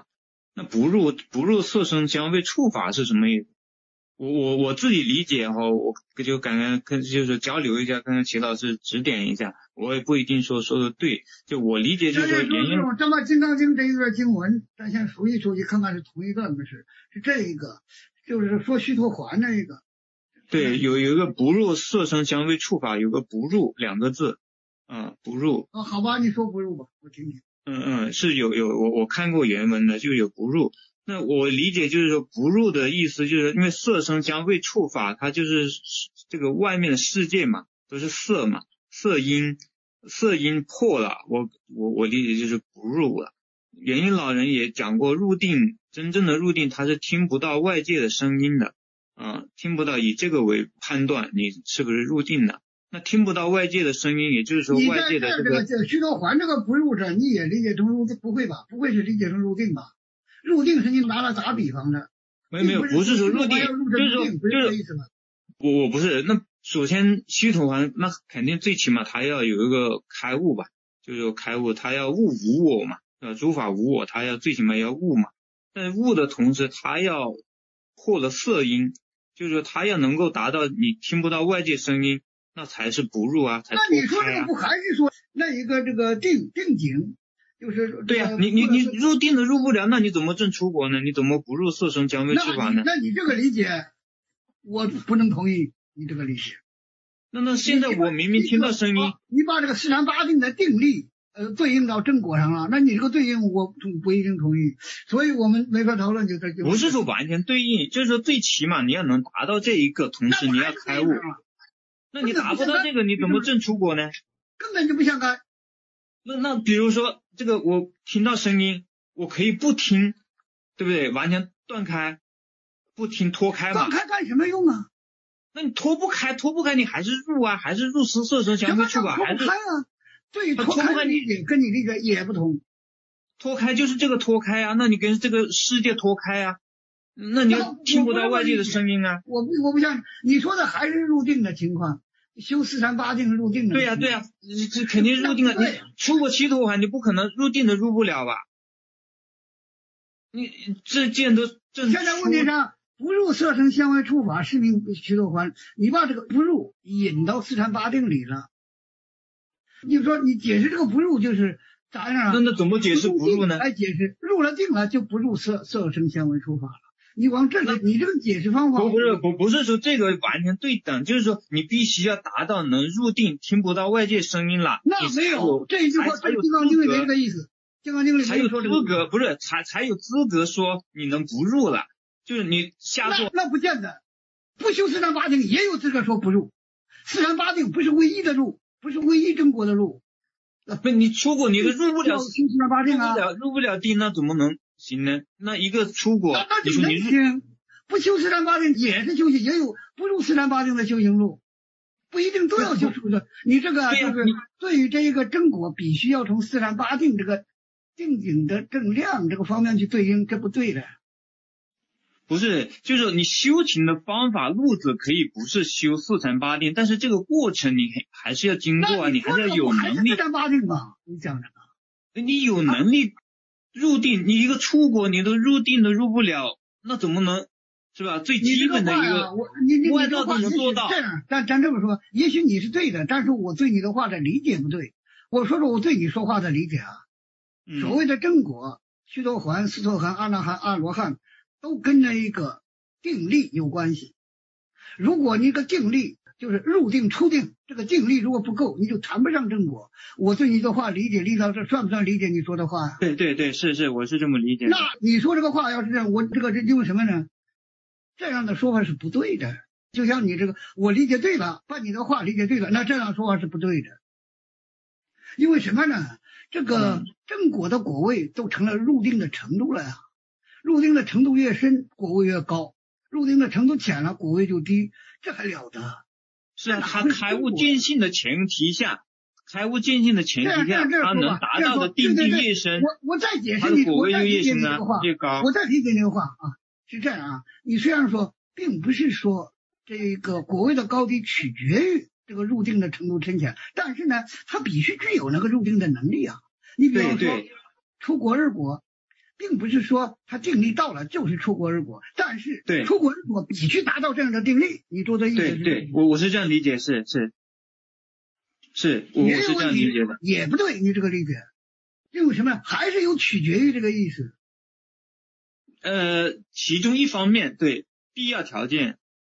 那不入不入色声香味触法是什么意思？我我我自己理解哈，我就感觉跟就是交流一下，跟齐老师指点一下，我也不一定说说的对，就我理解就是说原因。 这么《金刚经》这一段经文，咱先熟悉熟悉，看看是同一段不是？是这一个，就是说须陀洹那一个。 对，有有一个不入色声香味触法，有个不入两个字，嗯，不入。 哦，好吧，你说不入吧，我听听。 嗯嗯，是有有我我看过原文的，就有不入。那我理解就是说不入的意思，就是因为色声香味触法，它就是这个外面的世界嘛，都是色嘛，色音色音破了，我我我理解就是不入了。元音老人也讲过，入定真正的入定，他是听不到外界的声音的，啊、嗯，听不到，以这个为判断你是不是入定的。那听不到外界的声音，也就是说外界的这个这个须陀洹这个不入者，你也理解成入定？不会吧？不会是理解成入定吧？入定是你拿来打比方的。 没有没有，不是说入定，就是说就是我我不是。那首先须陀洹那肯定最起码他要有一个开悟吧，就是开悟，他要悟无我嘛，呃，诸法无我，他要最起码要悟嘛。但悟的同时，他要破了色音，就是说他要能够达到你听不到外界声音。那才是不入啊，才脱开啊。 那你说这个不还是说那一个这个定定境，就是对呀、啊，你你你入定的入不了，那你怎么证出国呢？你怎么不入色声香味触法呢？ 那你这个理解，我不能同意你这个理解。 那那现在我明明听到声音， 你, 你把这个四禅八定的定力呃对应到正果上了，那你这个对应我不一定同意，所以我们没法讨论就这就不是说完全对应，就是说最起码你要能达到这一个，同时你要开悟。那你达不到这个，你怎么证出果呢？ 根本就不相干。 那那比如说这个，我听到声音，我可以不听，对不对？完全断开，不听脱开嘛。 断开干什么用啊？ 那你脱不开，脱不开，你还是入啊，还是入色色声香味触法，还是脱不开啊？对，脱开理解跟你理解也不同。 脱开就是这个脱开啊，那你跟这个世界脱开啊。那你听不到外界的声音啊！ 我不我不像你说的，还是入定的情况，修四禅八定入定的。 对呀、啊、对呀、啊，这肯定是入定的。你出过七陀洹，你不可能入定的入不了吧？你这见都这。 现在问题上不入色声香味触法是名须陀洹，你把这个不入引到四禅八定里了。你说你解释这个不入就是咋样啊？ 那那怎么解释不入呢？ 来解释入了定了就不入色色声香味触法了。你往这里，你这个解释方法不是不不是说这个完全对等，就是说你必须要达到能入定，听不到外界声音了。 那没有这一句话，在《金刚经》里没这个意思，《金刚经》里才有资格，不是才才有资格说你能不入了，就是你瞎说。 那, 那不见得，不修四禅八定也有资格说不入。四禅八定不是唯一的路，不是唯一正果的路。 不，你出国你都入不了修四禅八定啊， 入不了入不了定，那怎么能？行呢，那一个出国， 那那你说你入不修四禅八定也是修行，也有不入四禅八定的修行路，不一定都要修出的。你这个就是对于这一个正果，必须要从四禅八定这个定境的正量这个方面去对应，这不对的。 不是，就是你修行的方法路子可以不是修四禅八定，但是这个过程你还是要经过啊，你还是要有能力。 四禅八定吧，你讲这个，你有能力。入定，你一个出国你都入定都入不了，那怎么能是吧？最基本的一个外道都能做到。 这样，但咱这么说，也许你是对的，但是我对你的话的理解不对。我说说我对你说话的理解啊。 嗯、 所谓的正果，须陀洹、斯陀含、阿那含、阿罗汉，都跟那一个定力有关系。如果你个定力就是入定出定，这个定力如果不够，你就谈不上正果。我对你的话理解理到这，算不算理解你说的话呀、啊？ 对对对，是是，我是这么理解的。 那你说这个话要是这样，我这个是因为什么呢？这样的说法是不对的。就像你这个，我理解对了，把你的话理解对了，那这样说法是不对的。因为什么呢？这个正果的果位都成了入定的程度了呀。入定的程度越深，果位越高；入定的程度浅了，果位就低，这还了得？ 是啊，他开悟见性的前提下，开悟见性的前提下，他能达到的定力越深， 我我再解释你， 果位就越深啊，越高。 我再理解这个话啊，是这样啊，你虽然说，并不是说这个果位的高低取决于这个入定的程度深浅，但是呢，它必须具有那个入定的能力啊。你比方说，出国日果， 并不是说他定力到了就是出国入国，但是对出国入国必须达到这样的定力。你说的意思是？ 对对，我我是这样理解，是是是，我我是这样理解的。 也不对，你这个理解，因为什么？还是有取决于这个意思。 呃，其中一方面，对必要条件。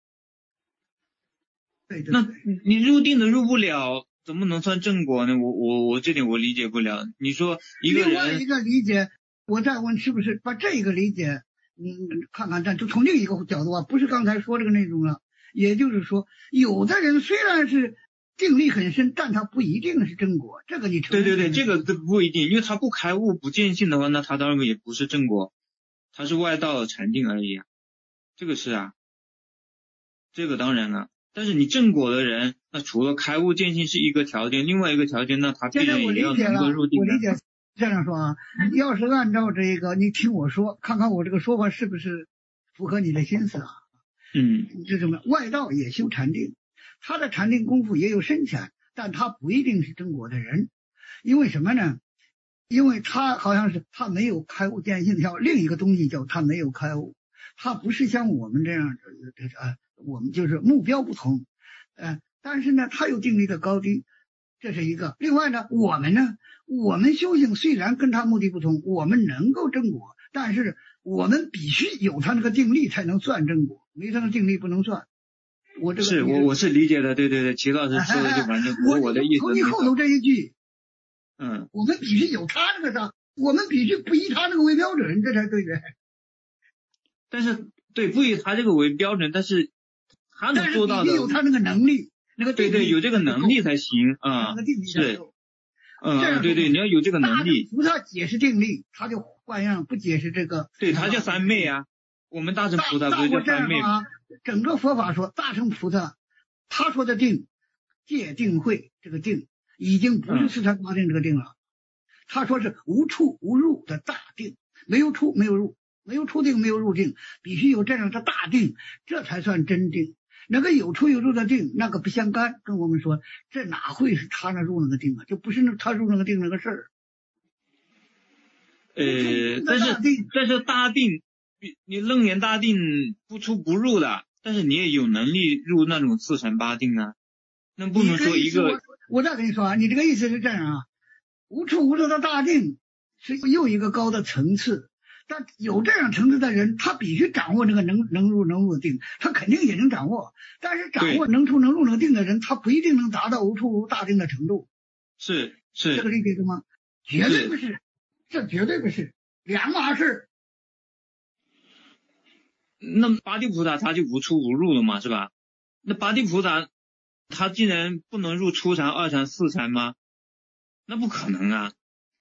对对对， 那你入定的入不了，怎么能算正果呢？我我我这点我理解不了。你说一个人， 另外一个理解，我再问是不是把这个理解，你看看，但就从另一个角度啊，不是刚才说这个内容了。也就是说，有的人虽然是定力很深，但他不一定是正果。这个你承认？ 对对对，这个不一定，因为他不开悟不见性的话，那他当然也不是正果，他是外道禅定而已啊。这个是啊，这个当然了。但是你正果的人，那除了开悟见性是一个条件，另外一个条件呢，他必然也要能够入定。 我理解这样说啊，要是按照这个，你听我说，看看我这个说法是不是符合你的心思啊？ 嗯， 这什么？外道也修禅定，他的禅定功夫也有深浅，但他不一定是正果的人，因为什么呢？因为他好像是他没有开悟见性，叫另一个东西叫他没有开悟，他不是像我们这样的呃。我们就是目标不同，呃，但是呢，他有定力的高低，这是一个。另外呢，我们呢，我们修行虽然跟他目的不同，我们能够正果，但是我们必须有他那个定力才能算正果，没他那定力不能算。我这个是我我是理解的，对对对，齐老师说的就完全符合我的意思。 从你后头这一句， 嗯， 我们必须有他那个啥，我们必须不以他那个为标准，这才对的。 但是对，不以他这个为标准，但是。他能做到的， 有他那个能力，那个对对，有这个能力才行啊，是，嗯，对对，你要有这个能力。 菩萨解释定力，他就换样不解释这个， 对，他叫三昧啊。我们大乘菩萨不是叫三昧吗？整个佛法说，大乘菩萨他说的定，戒定慧这个定，已经不是四禅八定这个定了。他说是无出无入的大定，没有出没有入，没有出定没有入定，必须有这样的大定，这才算真定。那个有出有入的定，那个不相干。跟我们说，这哪会是他那入那个定啊？就不是那他入那个定那个事儿。 呃，但是但是大定，你你楞严大定不出不入的，但是你也有能力入那种四禅八定啊。那不能说一个。 我, 我再跟你说啊，你这个意思是这样啊，无出无入的大定是又一个高的层次。但有这样层次的人，他必须掌握这个能能入能入的定，他肯定也能掌握。但是掌握能出能入能定的人，他不一定能达到无出无大定的程度。 是是， 这个理解是吗？绝对不是，这绝对不是两码事。 那八地菩萨他就无出无入了嘛，是吧？那八地菩萨他竟然不能入初禅、二禅、四禅吗？那不可能啊。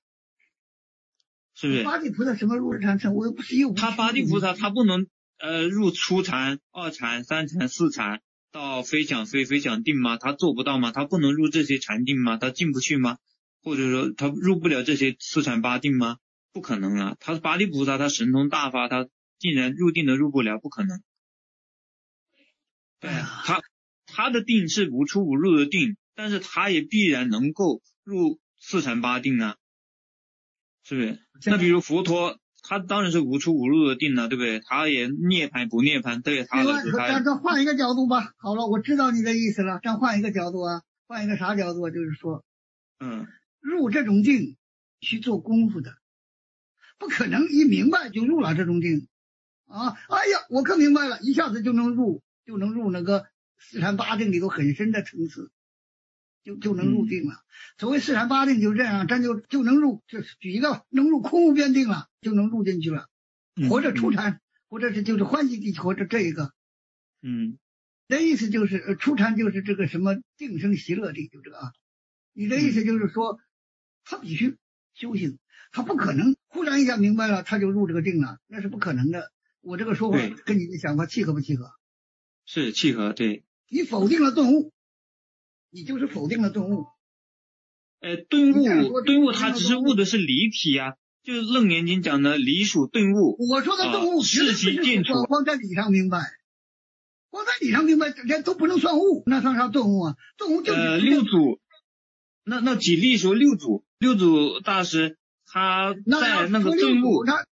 是不是？ 八地菩萨什么入禅禅？我又不是又他八地菩萨他不能呃入初禅、二禅、三禅、四禅到非想非非想定吗？他做不到吗？他不能入这些禅定吗？他进不去吗？或者说他入不了这些四禅八定吗？不可能啊！他八地菩萨他神通大发，他竟然入定都入不了，不可能。对啊，他他的定是无出无入的定，但是他也必然能够入四禅八定啊。是不是？那比如佛陀，他当然是无出无入的定了，对不对？他也涅槃不涅槃，对他来说， 咱咱换一个角度吧。好了，我知道你的意思了。咱换一个角度啊，换一个啥角度啊？就是说， 嗯， 入这种定去做功夫的，不可能一明白就入了这种定啊！哎呀，我可明白了，一下子就能入，就能入那个四禅八定里头很深的层次。就就能入定了。所谓四禅八定就这样，咱就就能入。就举一个，能入空无边定了，就能入进去了。或者初禅，或者是就是欢喜地，或者这一个。 嗯， 那意思就是初禅就是这个什么定生喜乐地，就这个啊。你的意思就是说，他必须修行，他不可能忽然一下明白了他就入这个定了，那是不可能的。我这个说法跟你的想法契合不契合？ 是契合，对。 你否定了顿悟。你就是否定了顿悟， 呃，顿悟，顿悟，它只是悟的是离体啊，就是楞严经讲的离属顿悟。 我说的顿悟， 视其见处， 光在理上明白，光在理上明白，这都不能算悟，那算啥顿悟啊？顿悟就是呃六祖，那那举例说六祖，六祖大师他在那个顿悟， 他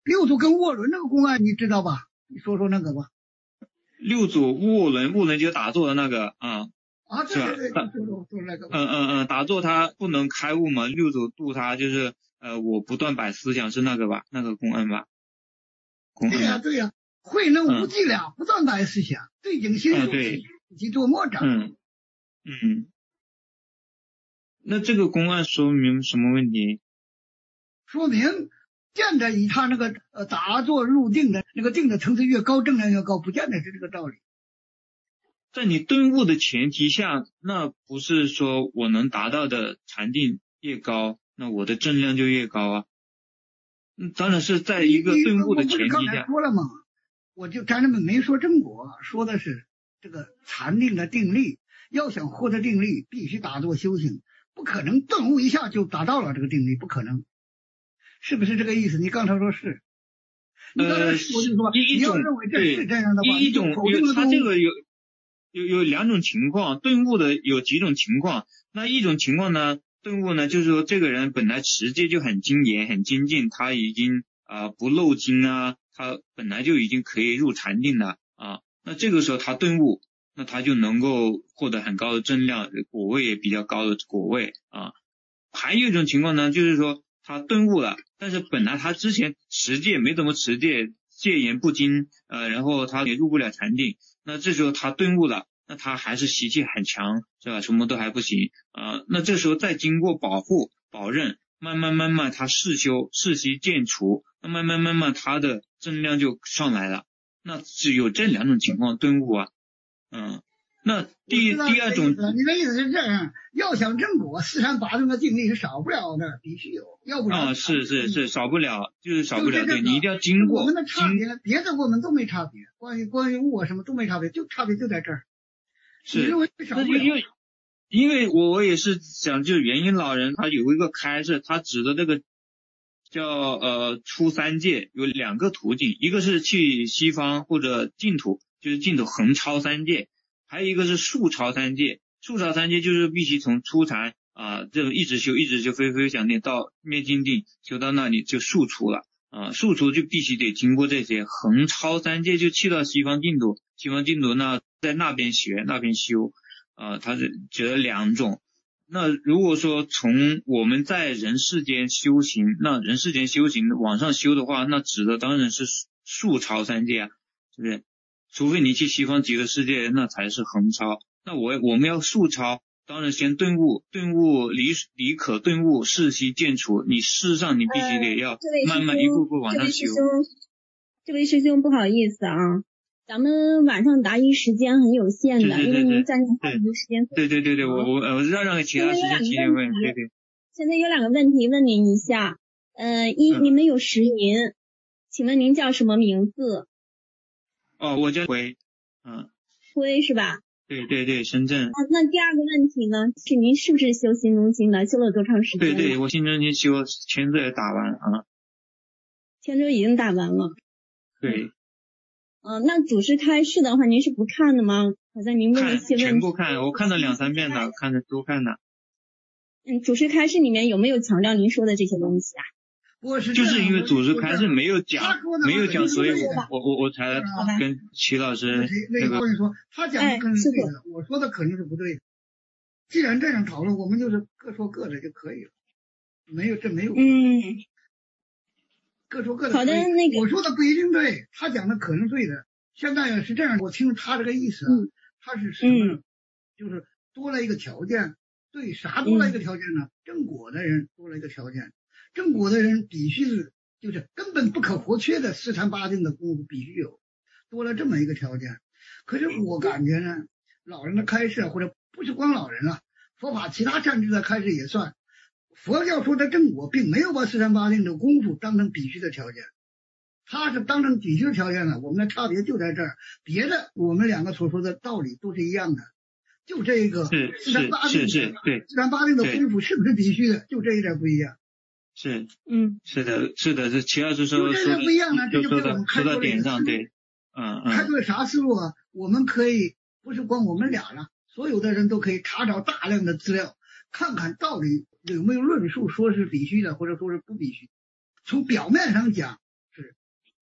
六祖跟涡轮那个公案你知道吧？你说说那个吧。 六祖涡轮，涡轮就打坐的那个啊。 啊，对对对，就是就是那个。 嗯嗯嗯，打坐他不能开悟嘛，六祖度他就是呃，我不断摆思想是那个吧，那个公案吧。公案对呀、啊、对呀、啊，慧能无伎俩，嗯、不断摆思想，对境心如其即作莫长。 嗯嗯，那这个公案说明什么问题？ 说明见得以他那个呃打坐入定的那个定的层次越高，正量越高，不见得是这个道理。 在你顿悟的前提下，那不是说我能达到的禅定越高，那我的正量就越高啊。嗯，当然是在一个顿悟的前提下。 我刚才说了嘛，我就咱们没说正果，说的是这个禅定的定力。要想获得定力，必须打坐修行，不可能顿悟一下就达到了这个定力，不可能。是不是这个意思？你刚才说是。你刚才说就说， 呃、一你要认为这是这样的话， 一种有他这个有。有有两种情况，顿悟的有几种情况。那一种情况呢，顿悟呢，就是说这个人本来持戒就很精严、很精进，他已经啊、呃、不漏经啊，他本来就已经可以入禅定了啊。那这个时候他顿悟，那他就能够获得很高的正量，果位也比较高的果位啊。还有一种情况呢，就是说他顿悟了，但是本来他之前持戒没怎么持戒，戒严不精，呃，然后他也入不了禅定。那这时候他顿悟了，那他还是习气很强，是吧？什么都还不行啊、呃。那这时候再经过保护、保任，慢慢慢慢他世修、世习渐除，那慢慢慢慢他的正量就上来了。那只有这两种情况顿悟啊，嗯。那第第二种， 你的意思是这样，要想正果，四禅八定的定力是少不了的，必须有，要不然啊，是是是少不了，就是少不了，对，你一定要经过。 我们的差别，别的我们都没差别，关于关于物啊什么都没差别，就差别就在这儿。 是， 因为少不了。 因为因为我我也是想，就是元音老人他有一个开示，他指的这个叫呃出三界有两个途径，一个是去西方或者净土，就是净土横超三界。还有一个是速超三界，速超三界就是必须从初禅啊，这种一直修一直修非非想定到灭尽定，修到那里就速出了啊，速出就必须得经过这些，横超三界就去到西方净土，西方净土那在那边学那边修啊，它是指了两种。那如果说从我们在人世间修行，那人世间修行往上修的话，那指的当然是速超三界啊，是不是？除非你去西方极乐世界，那才是横超。那我我们要速超，当然先顿悟，顿悟离离可顿悟，世习渐除。你事实上你必须得要慢慢一步步往上修。 这位师兄，不好意思啊，咱们晚上答疑时间很有限的， 对对对对因为您暂停话题的时间。 对对对对，我我我让让给其他时间期间问，对对。 现在有两个问题问您一下，呃，一， 嗯、 你们有实名，请问您叫什么名字？ 哦，我叫辉，嗯， 辉是吧？ 对对对，深圳。 啊，那第二个问题呢？是您是不是修心中心的？修了多长时间？ 对对，我心中心修签字也打完啊。 签字已经打完了。 对。 嗯、呃，那祖师开示的话，您是不看的吗？好像您问了一些问题。 全部看，我看了两三遍的，看的都看的。 嗯，祖师开示里面有没有强调您说的这些东西啊？ 就是因为祖师开示没有讲，没有讲，所以我我我我才跟齐老师那个。我跟你说，他讲的可能是对的，我说的肯定是不对的。既然这样讨论，我们就是各说各的就可以了，没有这没有。 嗯。 各说各的。 好的，那个我说的不一定对，他讲的可能对的。现在是这样，我听他这个意思， 嗯、 他是什么？嗯、就是多了一个条件，对啥多了一个条件呢？嗯、正果的人多了一个条件。正果的人必须是，就是根本不可或缺的四禅八定的功夫必须有，多了这么一个条件。可是我感觉呢，老人的开示或者不是光老人啊，佛法其他善知的开示也算。佛教说的正果并没有把四禅八定的功夫当成必须的条件，他是当成必须的条件了。我们的差别就在这儿，别的我们两个所说的道理都是一样的，就这个四禅八定， 是是对四禅八定的功夫是不是必须的，就这一点不一样。 是， 嗯， 是的，是的，是齐老师说说的不一样了，这就说的说到点上，对，嗯嗯。 开拓啥思路啊？我们可以不是光我们俩了，所有的人都可以查找大量的资料，看看到底有没有论述说是必须的，或者说是不必须。从表面上讲是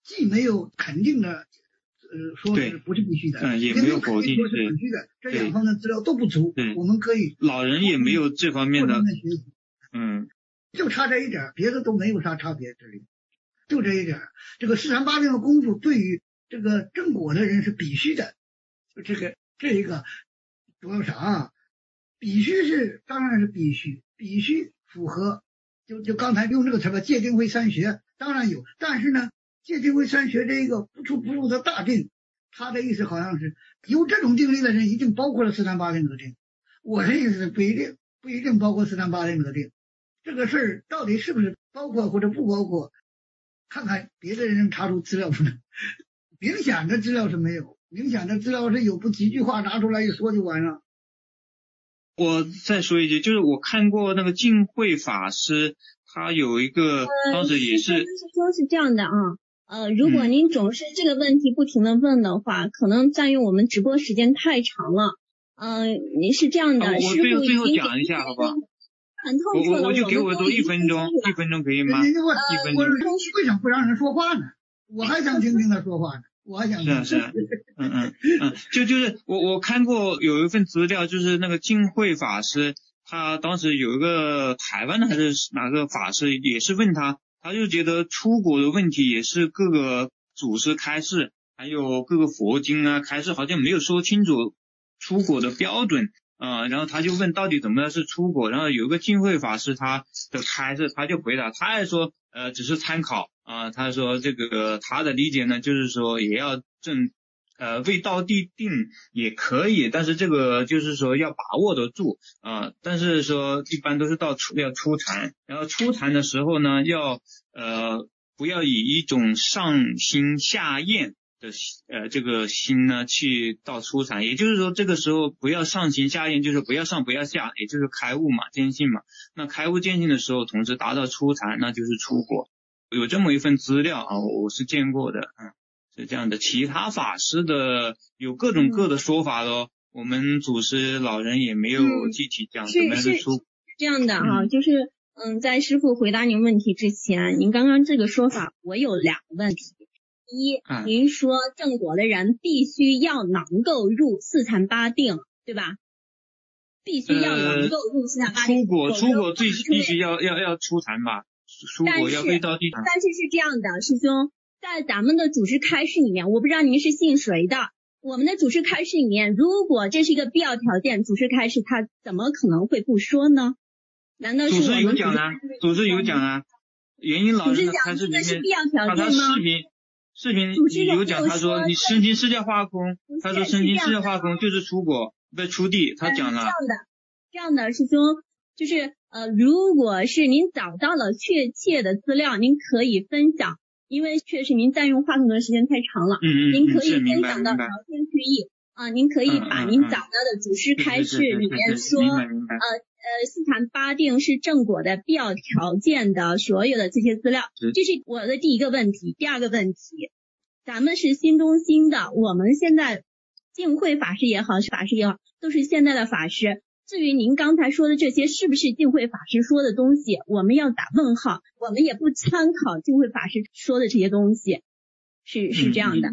既没有肯定的呃说是不是必须的， 嗯，也没有否定说是必须的，这两方面资料都不足，我们可以老人也没有这方面的学习， 嗯， 就差这一点，别的都没有啥差别，这里就这一点。这个四禅八定的功夫对于这个正果的人是必须的，这个这一个主要啥啊？必须是当然是必须，必须符合，就就刚才用这个词吧，戒定慧三学当然有，但是呢，戒定慧三学这一个不出不入的大定，他的意思好像是有这种定力的人一定包括了四禅八定这个定，我的意思是不一定，不一定包括四禅八定这个定，这个事儿到底是不是包括或者不包括，看看别的人查出资料不能，明显的资料是没有，明显的资料是有，不几句话拿出来一说就完了。 我再说一句，就是我看过那个净慧法师，他有一个、呃、当时也是是说是这样的啊，呃，如果您总是这个问题不停的问的话，嗯、可能占用我们直播时间太长了。嗯、呃，您是这样的， 啊、我最后最后讲一下，好吧？ 很透彻了， 我我就给我多一分钟，一分钟可以吗？ 呃、 一分钟。 为什么不让人说话呢？我还想听听他说话呢。我还想是是，嗯嗯嗯，就就是我我看过有一份资料，就是那个净慧法师，他当时有一个台湾的还是哪个法师也是问他，他就觉得出国的问题也是各个祖师开示，还有各个佛经啊开示好像没有说清楚出国的标准啊、呃，然后他就问到底怎么样是出国，然后有一个净慧法师他的开示，他就回答，他还说呃只是参考。啊，他说这个他的理解呢，就是说也要正呃未到地定也可以，但是这个就是说要把握得住啊，但是说一般都是到出要出禅，然后出禅的时候呢，要呃不要以一种上心下厌的呃这个心呢去到出禅，也就是说这个时候不要上心下厌，就是不要上不要下，也就是开悟嘛，坚信嘛。那开悟坚信的时候，同时达到出禅，那就是出国。有这么一份资料啊，我是见过的，嗯，是这样的。其他法师的有各种各的说法的、哦嗯、我们祖师老人也没有具体讲怎么样的出。 是这样的哈、啊嗯，就是嗯，在师父回答您问题之前，您刚刚这个说法，我有两个问题。一，嗯、您说正果的人必须要能够入四禅八定，对吧？必须要能够入四禅八定。 呃、出国出国最必须要要要出禅吧？出国要未到地坛。 但是是这样的，师兄，在咱们的祖师开示里面，我不知道您是信谁的。我们的祖师开示里面，如果这是一个必要条件，祖师开示他怎么可能会不说呢？难道是我们祖师有讲啊？祖师有讲啊。元英老师的开示里面，把他视频视频有讲，他说你身经世界化空，他说身经世界化空就是出国不出地，他讲了。 这样的，这样的师兄就是。呃，如果是您找到了确切的资料，您可以分享，因为确实您占用话筒的时间太长了， 嗯嗯， 您可以分享到聊天区域啊，您可以把您找到的祖师开示里面说，呃呃，四禅八定是正果的必要条件的所有的这些资料，这是我的第一个问题。第二个问题，咱们是新中心的，我们现在净慧法师也好，法师也好，都是现在的法师。至于您刚才说的这些是不是净慧法师说的东西，我们要打问号，我们也不参考净慧法师说的这些东西，是是这样的。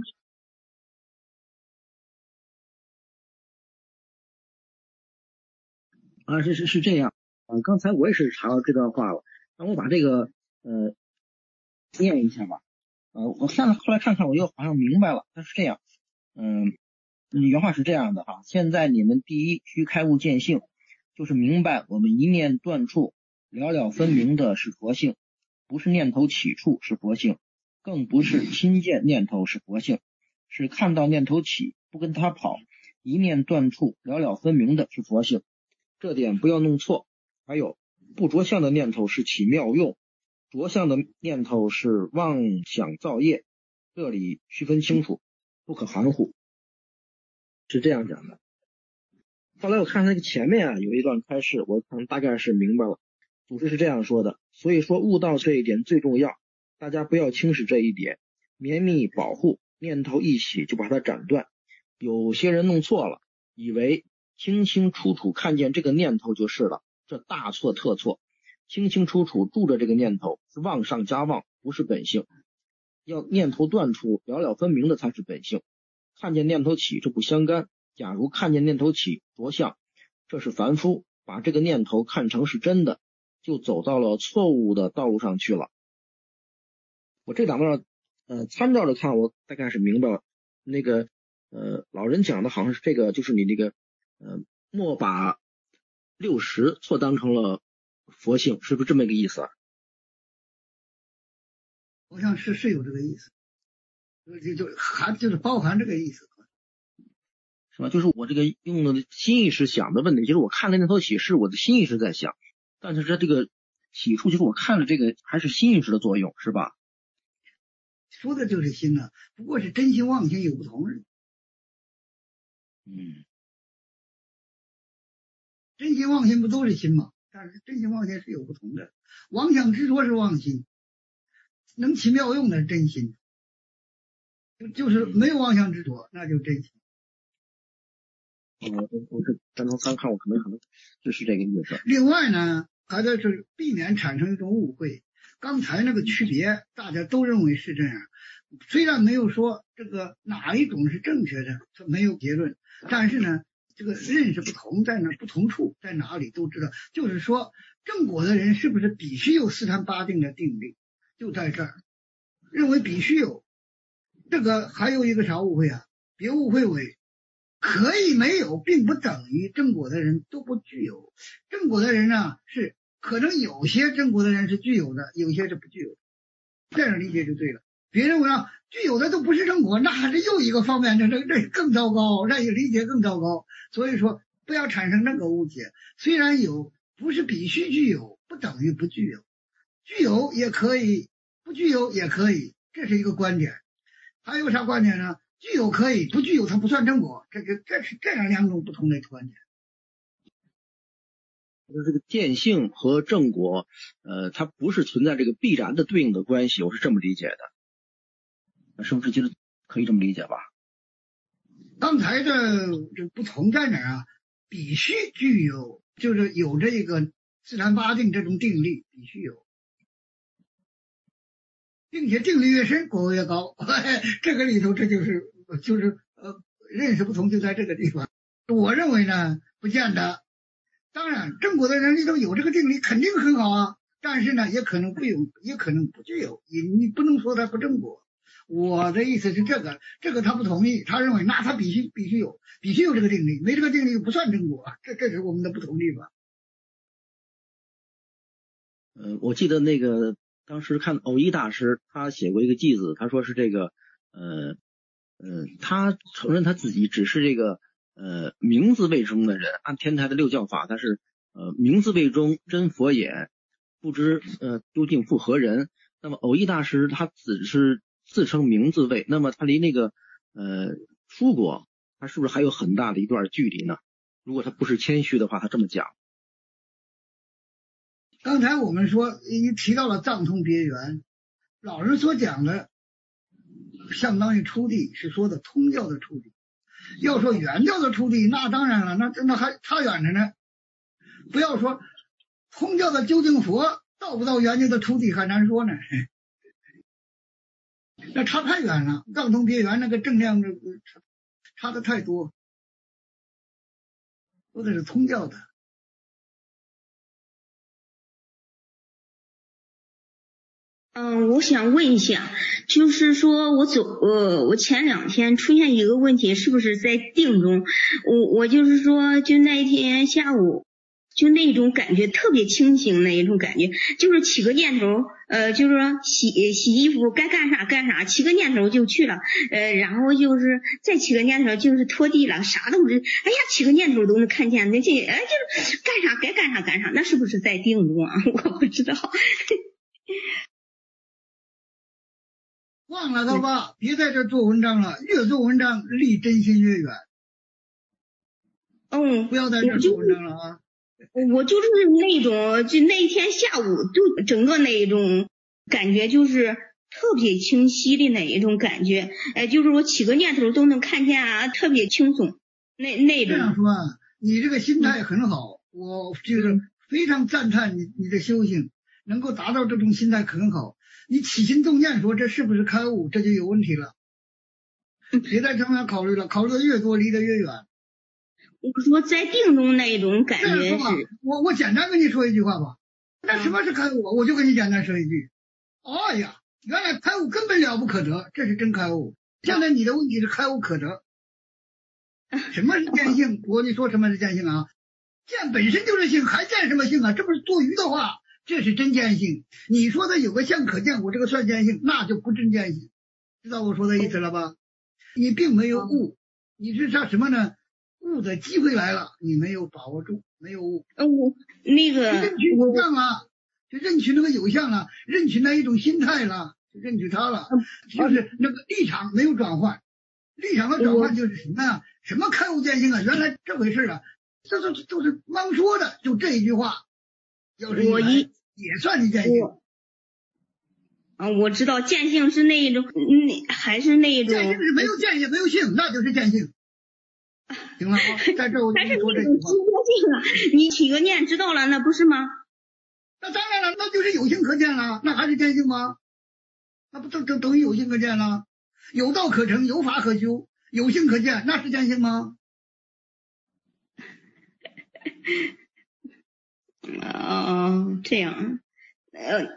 啊，是是是这样啊，刚才我也是查到这段话了，让我把这个呃念一下吧。呃，我看了后来看看，我又好像明白了，它是这样，嗯。原话是这样的哈，现在你们第一须开悟见性，就是明白我们一念断处了了分明的是佛性，不是念头起处是佛性，更不是亲见念头是佛性，是看到念头起不跟他跑，一念断处了了分明的是佛性，这点不要弄错。还有不着相的念头是起妙用，着相的念头是妄想造业，这里区分清楚，不可含糊。是这样讲的。后来我看那个前面啊有一段开示，我看大概是明白了。祖师是这样说的，所以说悟道这一点最重要，大家不要轻视这一点，绵密保护，念头一起就把它斩断。有些人弄错了，以为清清楚楚看见这个念头就是了，这大错特错。清清楚楚住着这个念头是妄上加妄，不是本性。 要念头断处，了了分明的才是本性。看见念头起，这不相干。假如看见念头起着相，这是凡夫把这个念头看成是真的，就走到了错误的道路上去了。我这两段呃参照着看，我大概是明白了。那个呃老人讲的好像是这个，就是你那个呃莫把六十错当成了佛性，是不是这么一个意思啊？ 好像是是有这个意思，就就含就是包含这个意思， 是吧？就是我这个用的心意识想的问题，就是我看了那头起是我的心意识在想，但是这这个起初就是我看了这个还是心意识的作用，是吧？ 说的就是心啊，不过是真心妄心有不同。 嗯， 真心妄心不都是心吗？但是真心妄心是有不同的，妄想执着是妄心，能起妙用的是真心，就就是没有妄想执着，那就真心。 我我是单从三看，我可能可能就是这个意思。 另外呢，还得是避免产生一种误会。刚才那个区别，大家都认为是这样，虽然没有说这个哪一种是正确的，它没有结论，但是呢，这个认识不同在哪，不同处在哪里都知道。就是说，正果的人是不是必须有四禅八定的定力，就在这儿，认为必须有。这个还有一个啥误会啊？别误会为可以没有，并不等于正果的人都不具有。正果的人呢，是可能有些正果的人是具有的，有些是不具有的，这样理解就对了。别认为啊，具有的都不是正果，那这又一个方面，这这这更糟糕，这理解更糟糕。所以说，不要产生那个误解。虽然有，不是必须具有，不等于不具有，具有也可以，不具有也可以，这是一个观点。还有啥观点呢？具有可以，不具有它不算正果，这个这是这样两种不同的观点。 这个见性和正果，呃，它不是存在这个必然的对应的关系，我是这么理解的，是不是？就是可以这么理解吧？ 刚才的这不同在哪儿啊？必须具有，就是有这个四禅八定这种定力，必须有，并且定力越深，果位越高。这个里头，这就是就是呃，认识不同就在这个地方。我认为呢，不见得。当然，正果的人里头有这个定力，肯定很好啊。但是呢，也可能不有，也可能不具有。你你不能说他不正果。我的意思是这个，这个他不同意，他认为那他必须必须有，必须有这个定力，没这个定力不算正果。这这是我们的不同地方。 呃，我记得那个当时看偶一大师，他写过一个偈子，他说是这个，呃，呃，他承认他自己只是这个。呃，名字位中的人，按天台的六教法，他是呃名字位中真佛也，不知呃究竟复何人。那么偶一大师他只是自称名字位，那么他离那个呃出国，他是不是还有很大的一段距离呢？如果他不是谦虚的话，他这么讲。 刚才我们说已提到了藏通别圆，老人所讲的相当于出地，是说的通教的出地。要说原教的出地，那当然了，那那还差远着呢。不要说通教的究竟佛到不到原教的出地还难说呢，那差太远了。藏通别圆那个正量，这个差差的太多，说的是通教的。 嗯，我想问一下，就是说我走呃，我前两天出现一个问题，是不是在定中？我我就是说，就那一天下午，就那种感觉特别清醒那一种感觉，就是起个念头，呃，就是说洗洗衣服该干啥干啥，起个念头就去了，呃，然后就是再起个念头就是拖地了，啥都不是，哎呀，起个念头都能看见，那这哎就是干啥该干啥干啥，那是不是在定中啊？我不知道。 忘了他吧，别在这做文章了，越做文章离真心越远。 嗯， 不要在这做文章了啊！ 我就是那种，就那一天下午，就整个那一种感觉，就是特别清晰的那一种感觉。哎，就是我起个念头都能看见啊，特别轻松。那那种。 这样说啊，你这个心态很好，嗯、我就是非常赞叹你你的修行能够达到这种心态很好。 你起心动念说这是不是开悟，这就有问题了。别在这方考虑了，考虑的越多离得越远。 我说在定中那种感觉是， 我我简单跟你说一句话吧，那什么是开悟？我就跟你简单说一句，哎呀，原来开悟根本了不可得，这是真开悟。现在你的问题是开悟可得。什么是见性？我跟你说什么是见性啊？见本身就是性，还见什么性啊？这不是多余的话，这是真见性。你说的有个相可见，我这个算见性，那就不真见性。知道我说的意思了吧？你并没有悟，你是啥什么呢？悟的机会来了，你没有把握住，没有悟。 呃，我那个认取有相了，就认取那个有相了，认取那一种心态了，就认取它了，就是那个立场没有转换。立场的转换就是什么呀？什么开悟见性啊？原来这回事啊！这都都是光说的，就这一句话，要是我一也算你见性。 啊，我知道见性是那一种，那还是那一种。 见性是没有见性，没有性，那就是见性。行了，在这我就说这句话。 性啊，你起个念知道了，那不是吗？ 那当然了，那就是有性可见了，那还是见性吗？那不都都等于有性可见了？有道可成，有法可修，有性可见，那是见性吗？ 哦，这样，呃，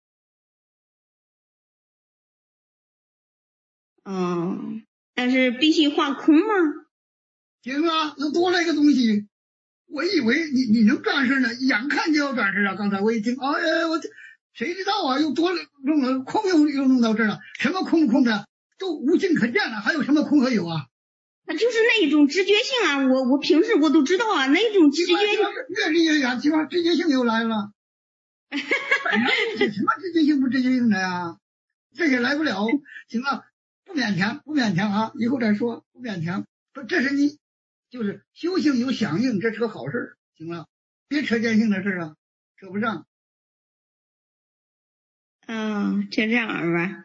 哦，但是必须画空吗？ 行啊，又多了一个东西。我以为你你能转世呢，眼看就要转世啊！刚才我一听，哎呀，我谁知道啊？又多了弄了空又又弄到这儿了，什么空空的都无性可见了，还有什么空和有啊？ 那就是那一种直觉性啊！我我平时我都知道啊，那种直觉越离越远，起码直觉性又来了。本来是什么直觉性不直觉性的呀？这也来不了。行了，不勉强，不勉强啊，以后再说，不勉强。说这是你就是修行有响应，这是个好事。行了，别扯见性的事啊，扯不上。 嗯、哦，就这样吧。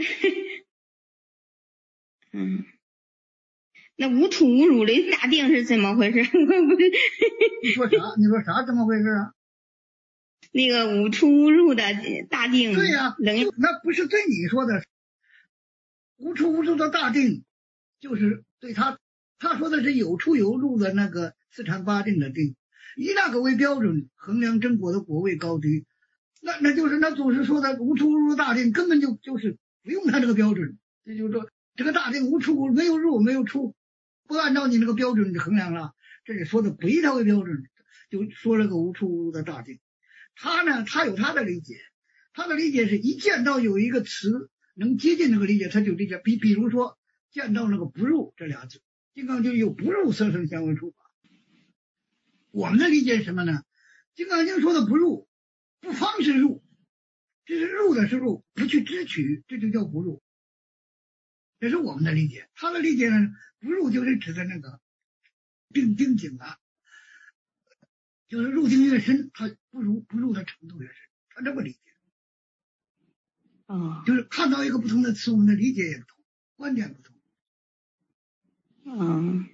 嗯。那无出无入的大定是怎么回事？ 你说啥？你说啥？怎么回事啊？ 那个无出无入的大定。 对呀、啊，那不是对你说的。无出无入的大定，就是对他他说的是有出有入的那个四禅八定的定，以那个为标准衡量真果的果位高低。那那就是那祖师说的无出无入大定，根本就就是不用他这个标准。也就是说，这个大定无出无没有入没有出。不按照你那个标准去衡量了，这里说的不以他为标准，就说了个无出无入的大定。他呢，他有他的理解，他的理解是一见到有一个词能接近那个理解，他就理解。比比如说见到那个不入这俩字，金刚经有不入色声香味触法。我们的理解是什么呢？金刚经说的不入，不方是入，这是入的是入，不去支取，这就叫不入。这是我们的理解。他的理解呢？不入就是指的那个定定境啊，就是入定越深，他不入不入的程度越深，他这么理解。 啊、哦， 就是看到一个不同的词，我们的理解也不同，观点不同。 嗯，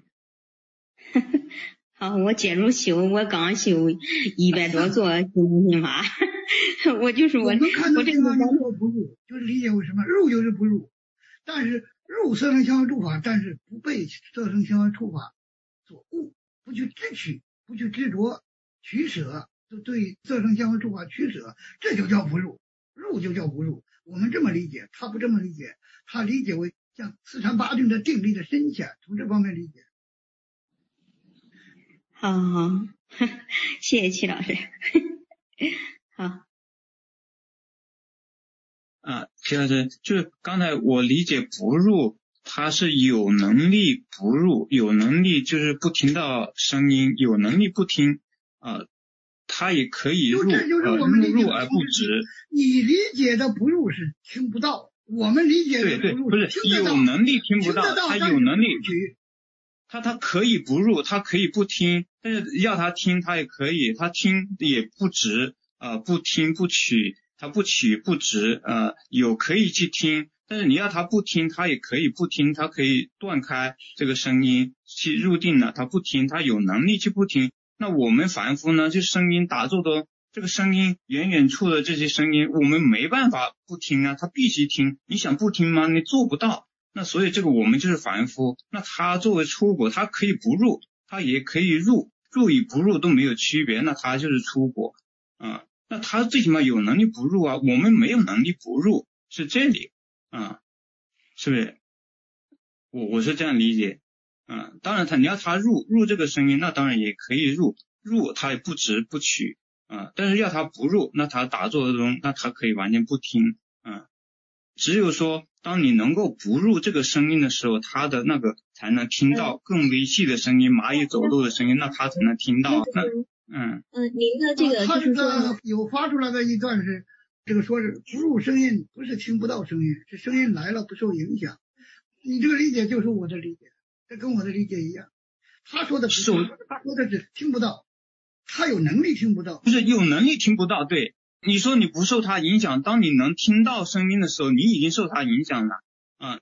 好，我接着修，我刚修一百多座心经心法，我就是我， 我们看到我这个说不入，就是理解为什么入就是不入，但是入色声香味触法，但是不被色声香味触法所误，不去支取，不去执着取舍，就对色声香味触法取舍，这就叫不入，入就叫不入。我们这么理解，他不这么理解，他理解为像四禅八定的定力的深浅，从这方面理解。 好好好，谢谢齐老师。好。 啊，齐老师，就是刚才我理解不入，他是有能力不入，有能力就是不听到声音，有能力不听啊、呃，他也可以入， 这就是我们理解呃、入而不止。 你理解的不入是听不到，我们理解的不入对对，不是有能力听不到，他有能力，他他可以不入，他可以不听，但是要他听他也可以，他听也不止啊、呃，不听不取。他不取不执，呃，有可以去听，但是你要他不听，他也可以不听，他可以断开这个声音去入定了，他不听，他有能力去不听。那我们凡夫呢，就声音打坐都这个声音远远处的这些声音我们没办法不听啊，他必须听，你想不听吗？你做不到。那所以这个我们就是凡夫，那他作为出果，他可以不入，他也可以入，入与不入都没有区别，那他就是出果啊。那他最起码有能力不入啊，我们没有能力不入，是这里啊，是不是？我我是这样理解。嗯，当然他你要他入入这个声音，那当然也可以入，入他也不直不取啊，但是要他不入，那他打坐中，那他可以完全不听啊。只有说当你能够不入这个声音的时候，他的那个才能听到更微细的声音，蚂蚁走路的声音，那他才能听到。那嗯嗯，您的这个就是说有发出来的一段是这个说是不入声音，不是听不到声音，是声音来了不受影响。你这个理解就是我的理解，这跟我的理解一样。他说的不是，他说的是听不到，他有能力听不到， 不是有能力听不到。对，你说你不受他影响，当你能听到声音的时候，你已经受他影响了啊。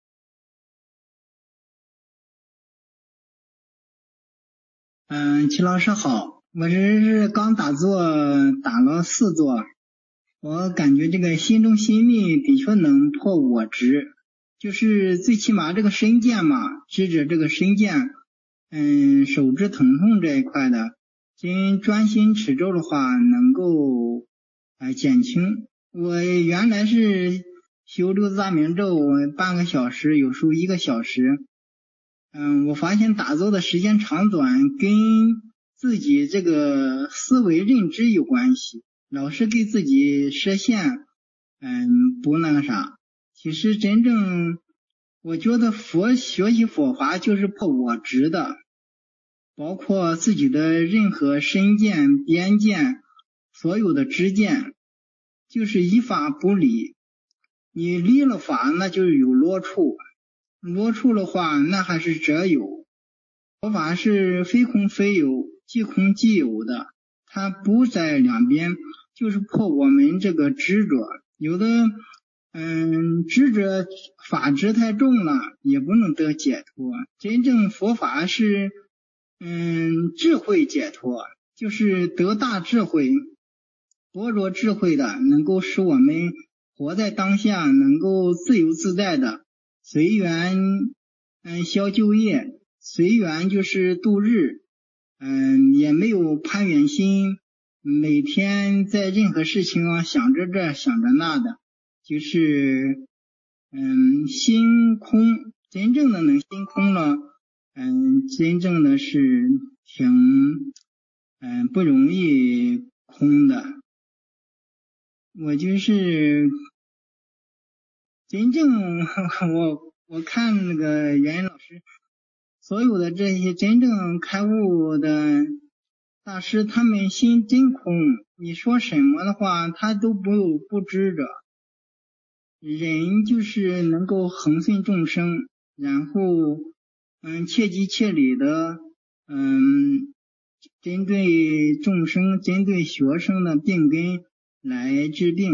嗯，齐老师好，我这是刚打坐打了四坐，我感觉这个心中心密的确能破我执，就是最起码这个身见嘛，指着这个身见，嗯，手指疼痛这一块的，经专心持咒的话，能够呃减轻。我原来是修六字大明咒半个小时，有时候一个小时。嗯，我发现打坐的时间长短跟自己这个思维认知有关系，老是给自己设限，嗯，不那个啥。其实真正我觉得佛学习佛法就是破我执的，包括自己的任何身见、边见，所有的知见，就是依法不离。你离了法，那就是有落处。落处的话，那还是则有。佛法是非空非有，即空即有的，它不在两边，就是破我们这个执着。有的嗯，执着法执太重了，也不能得解脱。真正佛法是嗯智慧解脱，就是得大智慧，般若智慧的，能够使我们活在当下，能够自由自在的随缘嗯消旧业，随缘就是度日，嗯也没有攀缘心，每天在任何事情啊想着这想着那的，就是嗯心空，真正的能心空了，嗯真正的是挺嗯不容易空的。我就是真正我我看那个袁老师，所有的这些真正开悟的大师，他们心真空，你说什么的话他都不不知着。人就是能够恒顺众生，然后嗯切机切理的嗯针对众生针对学生的病根来治病。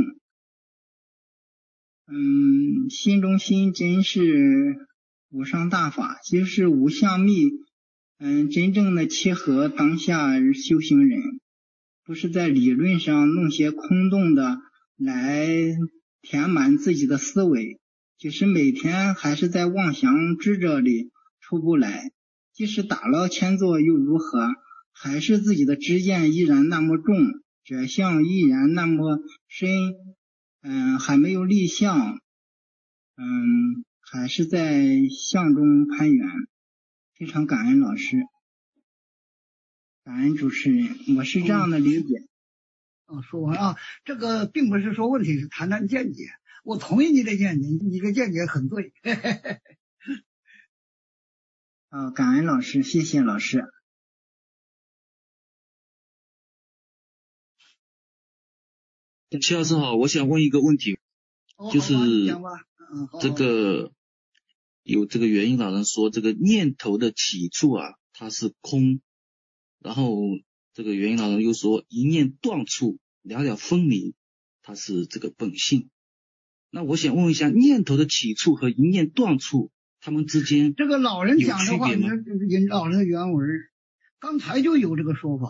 嗯，心中心真是无上大法，就是无相密，嗯，真正的契合当下修行人，不是在理论上弄些空洞的来填满自己的思维，就是每天还是在妄想执着里出不来，即使打了千坐又如何，还是自己的知见依然那么重，觉相依然那么深，嗯，还没有立相，嗯，还是在相中攀缘。非常感恩老师，感恩主持人，我是这样的理解。 哦，说完啊，这个并不是说问题，是谈谈见解。我同意你的见解，你的见解很对。 啊，感恩老师，谢谢老师。 齐老师好，我想问一个问题， 哦、 就是嗯、 这个有这个元婴老人说，这个念头的起处啊，它是空，然后这个元婴老人又说，一念断处，了了分离，它是这个本性。那我想问一下，念头的起处和一念断处，他们之间这个老人讲的话，你看老人的原文，刚才就有这个说法。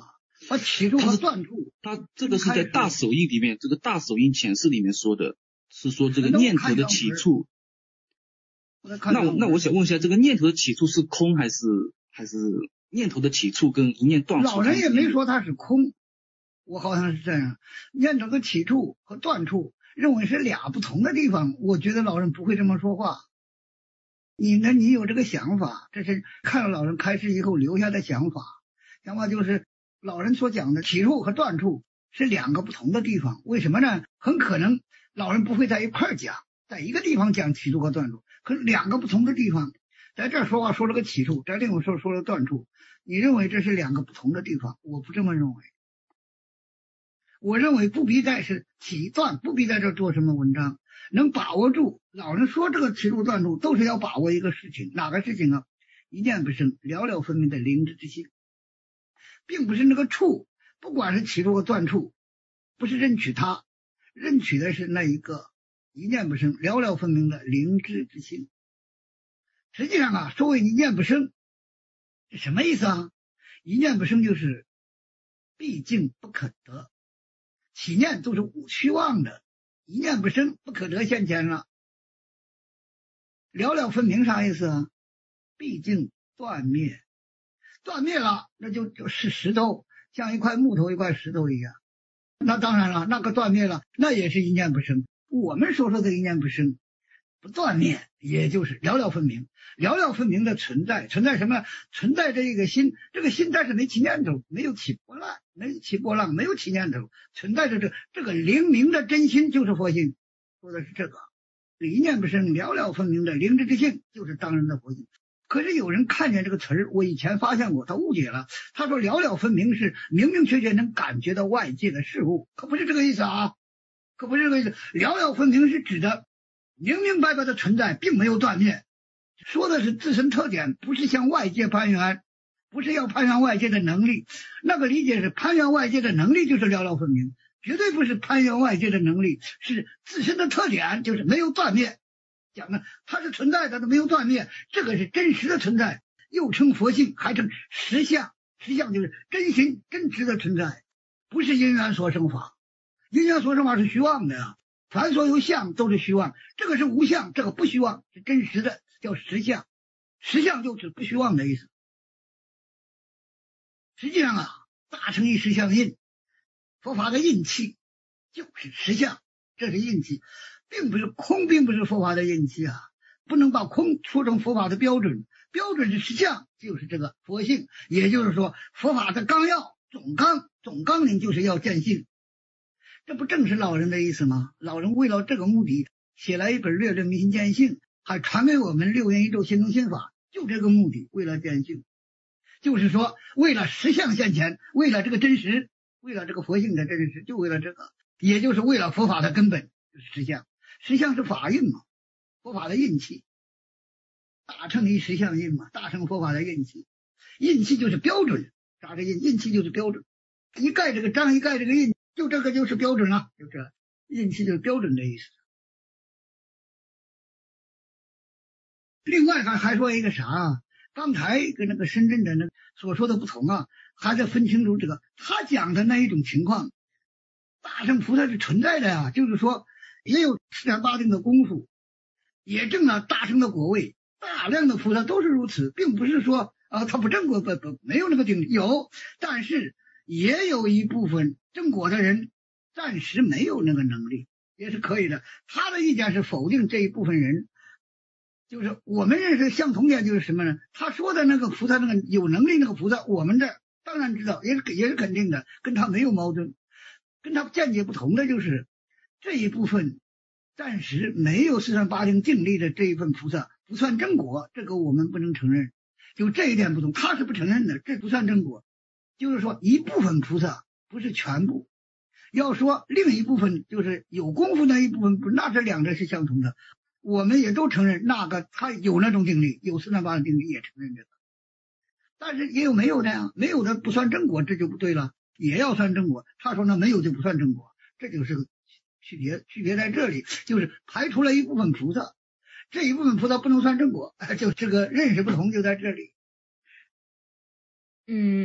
把起处和断处， 他这个是在大手印里面，这个大手印浅释里面说的，是说这个念头的起处。那我那我想问一下，这个念头的起处是空还是还是念头的起处跟一念断处？ 老人也没说它是空，我好像是这样。念头的起处和断处认为是俩不同的地方，我觉得老人不会这么说话。你呢？你有这个想法，这是看了老人开示以后留下的想法。想法就是老人所讲的起处和断处是两个不同的地方。为什么呢？很可能老人不会在一块儿讲，在一个地方讲起处和断处，可是两个不同的地方，在这儿说话说了个起处，在另一个说说了断处。你认为这是两个不同的地方？我不这么认为。我认为不必在是起断，不必在这做什么文章，能把握住。老人说这个起处断处都是要把握一个事情，哪个事情啊？一念不生，了了分明的灵知之心，并不是那个处，不管是起处和断处，不是认取它，认取的是那一个一念不生，了了分明的灵知之心。实际上啊，所谓一念不生是什么意思啊？一念不生就是毕竟不可得，起念都是无虚妄的，一念不生不可得现前了。了了分明啥意思啊？毕竟断灭，断灭了，那就就是石头，像一块木头一块石头一样。那当然了，那个断灭了，那也是一念不生。我们所说的一念不生不断灭，也就是了了分明，了了分明的存在。存在什么？存在这一个心，这个心但是没起念头，没有起波浪，没有起波浪，没有起念头，存在着这这个灵明的真心就是佛性，说的是这个一念不生，了了分明的灵知之性就是当然的佛性。可是有人看见这个词儿，我以前发现过，他误解了。他说了了分明是明明确确能感觉到外界的事物，可不是这个意思啊，可不是这个意思。了了分明是指的明明白白的存在，并没有断灭，说的是自身特点，不是向外界攀援，不是要攀援外界的能力。那个理解是攀援外界的能力就是了了分明，绝对不是攀援外界的能力，是自身的特点，就是没有断灭。讲的它是存在的，它没有断灭，这个是真实的存在，又称佛性，还称实相。实相就是真心真实的存在，不是因缘所生法。因缘所生法是虚妄的呀，凡所有相都是虚妄，这个是无相，这个不虚妄，是真实的，叫实相。实相就是不虚妄的意思。实际上啊，大乘一实相印，佛法的印气就是实相，这是印气，并不是空，并不是佛法的印气啊，不能把空说成佛法的标准，标准是实相，就是这个佛性。也就是说，佛法的纲要总纲总纲领就是要见性，这不正是老人的意思吗？老人为了这个目的写了一本《略论迷心见性》，还传给我们六元一咒心中心法，就这个目的，为了见性，就是说为了实相现前，为了这个真实，为了这个佛性的真实，就为了这个，也就是为了佛法的根本，就是实相。实相是法印嘛，佛法的印气，大乘一实相印嘛，大乘佛法的印气，印气就是标准，啥是印？印气就是标准，一盖这个章，一盖这个印，就这个就是标准了，就这印气就是标准的意思。另外还还说一个啥，刚才跟那个深圳的那所说的不同啊，还得分清楚这个他讲的那一种情况，大乘菩萨是存在的呀，就是说也有四禅八定的功夫，也证了大乘的果位，大量的菩萨都是如此，并不是说啊他不证果，不不没有那个定力，有，但是也有一部分证果的人暂时没有那个能力，也是可以的。他的意见是否定这一部分人，就是我们认识相同点就是什么呢？他说的那个菩萨，那个有能力那个菩萨，我们这当然知道，也是也是肯定的，跟他没有矛盾。跟他见解不同的就是这一部分暂时没有四禅八定定力的这一份菩萨不算正果，这个我们不能承认，就这一点不同，他是不承认的，这不算正果。就是说一部分菩萨不是全部，要说另一部分就是有功夫那一部分，不，那这两者是相同的，我们也都承认那个他有那种定力，有四禅八定定力也承认这个，但是也有没有的呀，没有的不算正果，这就不对了，也要算正果。他说那没有就不算正果，这就是个区别，区别在这里，就是排除了一部分菩萨，这一部分菩萨不能算正果，就这个认识不同就在这里。 嗯，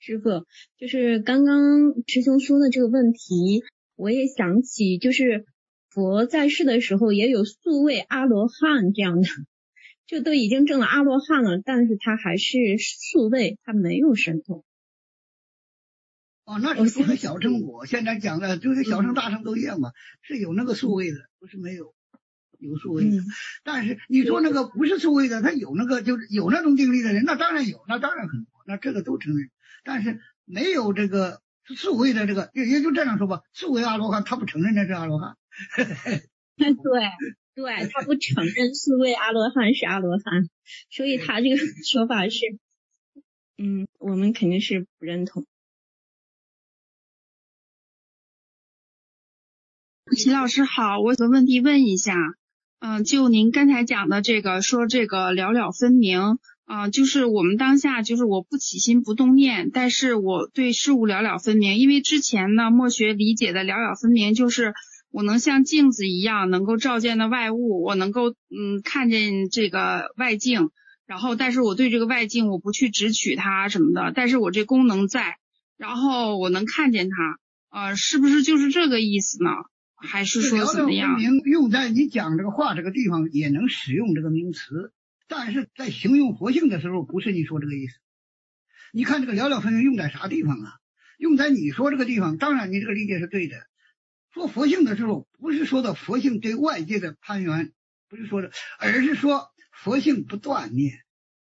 师傅，就是刚刚师兄说的这个问题，我也想起，就是佛在世的时候也有素位阿罗汉这样的，就都已经证了阿罗汉了，但是他还是素位，他没有神通。 哦，那是说的小乘果，现在讲的就是小乘大乘都一样嘛，嗯、是有那个素位的，不是没有，有素位的。嗯、但是你说那个不是素位的，他有那个就是有那种定力的人，那当然有，那当然很多，那这个都承认。但是没有这个素位的这个，也也就这样说吧，素位阿罗汉他不承认那是阿罗汉。 对对，他不承认素位阿罗汉是阿罗汉，所以他这个说法是，嗯，我们肯定是不认同。 齐老师好，我有个问题问一下，嗯、呃，就您刚才讲的这个说这个了了分明，啊、呃，就是我们当下就是我不起心不动念，但是我对事物了了分明，因为之前呢墨学理解的了了分明就是我能像镜子一样能够照见的外物，我能够嗯看见这个外境，然后但是我对这个外境我不去直取它什么的，但是我这功能在，然后我能看见它，呃，是不是就是这个意思呢？还是说怎么样？ 用在你讲这个话这个地方也能使用这个名词，但是在形容活性的时候不是你说这个意思。你看这个了了分明用在啥地方啊？用在你说这个地方，当然你这个理解是对的。说佛性的时候，不是说的佛性对外界的攀缘，不是说的，而是说佛性不断灭。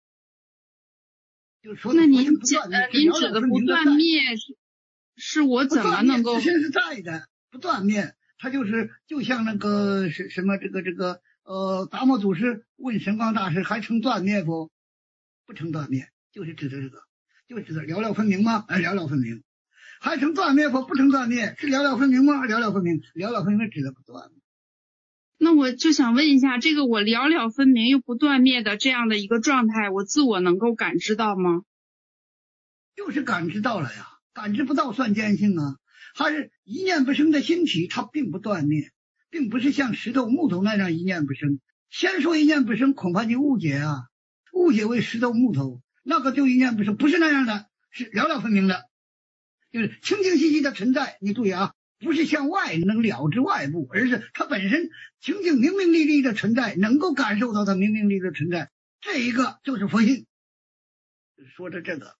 就是说的佛性不断灭。 那您您指的不断灭是是我怎么能够？ 自身是在的，不断灭。他就是就像那个什什么这个这个呃达摩祖师问神光大师还成断灭不？不成断灭，就是指的这个，就指的了了分明吗？哎，了了分明。还成断灭不？不成断灭，是了了分明吗？了了分明，了了分明指的不断。 那我就想问一下，这个我了了分明又不断灭的这样的一个状态，我自我能够感知到吗？ 就是感知到了呀，感知不到算见性啊。还是一念不生的心体，它并不断灭，并不是像石头木头那样一念不生。先说一念不生，恐怕你误解啊，误解为石头木头，那个就一念不生，不是那样的，是了了分明的，就是清清晰晰的存在。你注意啊，不是向外能了知外部，而是它本身清清明明丽丽的存在，能够感受到它明明丽丽的存在，这一个就是佛性。说的这个。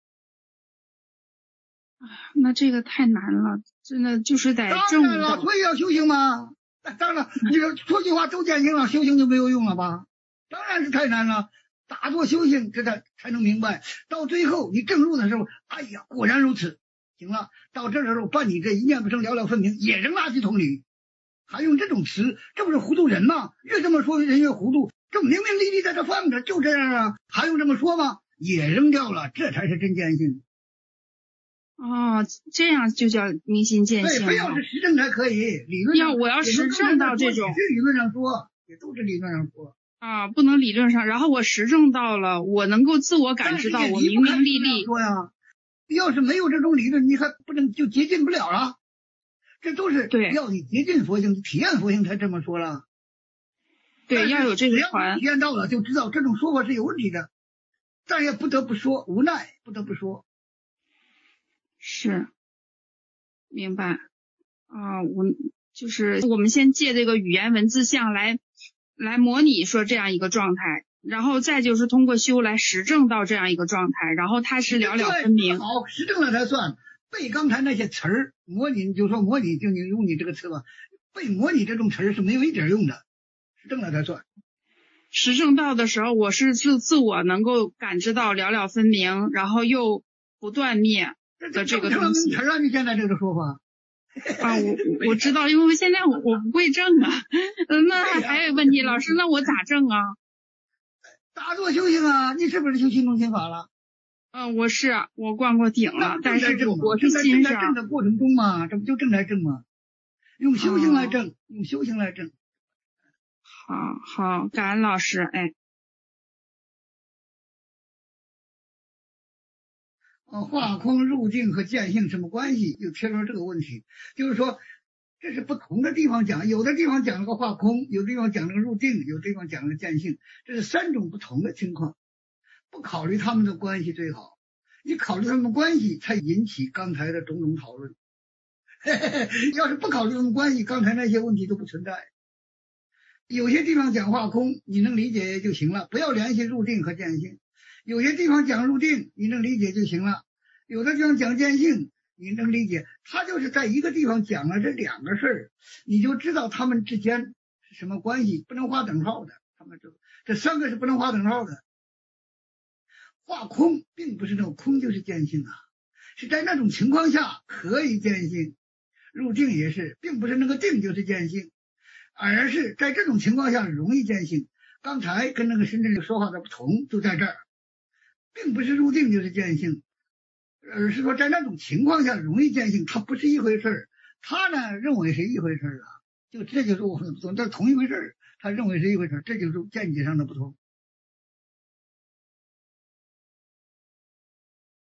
那这个太难了，真的就是得证悟。 当然了，所以要修行嘛。当然，你说说句话都见行了，修行就没有用了吧？当然是太难了。打坐修行，这才才能明白。到最后你证入的时候，哎呀，果然如此。行了，到这时候把你这一念不生了了分明也扔垃圾桶里，还用这种词，这不是糊涂人吗？越这么说人越糊涂。这明明丽丽在这放着，就这样啊，还用这么说吗？也扔掉了，这才是真见性。 哦，这样就叫明心见性。 对，非要是实证才可以。理论要我要实证到这种， 也是理论上说，也都是理论上说啊，不能理论上。然后我实证到了，我能够自我感知到我明明丽丽。 说呀，要是没有这种理论，你还不能就接近不了了。这都是对要你接近佛性、体验佛性才这么说了。 对，要有这个传。 体验到了就知道这种说法是有问题的，但也不得不说，无奈不得不说。 是，明白啊，我就是我们先借这个语言文字像来来模拟说这样一个状态，然后再就是通过修来实证到这样一个状态，然后它是了了分明。 好，实证了才算。背刚才那些词儿，模拟就说模拟，就你用你这个词吧，背模拟这种词儿是没有一点用的，实证了才算。 实证到的时候，我是自自我能够感知到了了分明，然后又不断灭。的这个东西， 承认你现在这个说法啊，我我知道，因为现在我我不会证啊。嗯，那还有问题，老师，那我咋证啊？ 打坐修行啊，你是不是修心中心法了？ 嗯，我是，我灌过顶了，但是我是心上。 正在过程中嘛，这不就正在证吗？用修行来证，用修行来证。 好好，感恩老师，哎。 啊，化空入境和见性什么关系？就贴出这个问题，就是说这是不同的地方讲，有的地方讲了个化空，有的地方讲了个入定，有的地方讲了个见性，这是三种不同的情况，不考虑他们的关系最好。 你考虑他们关系，才引起刚才的种种讨论。要是不考虑他们关系，刚才那些问题都不存在。有些地方讲化空，你能理解就行了，不要联系入定和见性。有些地方讲入定，你能理解就行了。有的地方讲见性，你能理解。他就是在一个地方讲了这两个事儿，你就知道他们之间是什么关系，不能画等号的。他们这这三个是不能画等号的。画空并不是那种空就是见性啊，是在那种情况下可以见性。入定也是，并不是那个定就是见性，而是在这种情况下容易见性。刚才跟那个深圳人说话的不同就在这儿，并不是入定就是见性，而是说在那种情况下容易见性，它不是一回事儿。他呢认为是一回事儿啊，就这就是我们不同，这同一回事儿，他认为是一回事儿，这就是见解上的不同。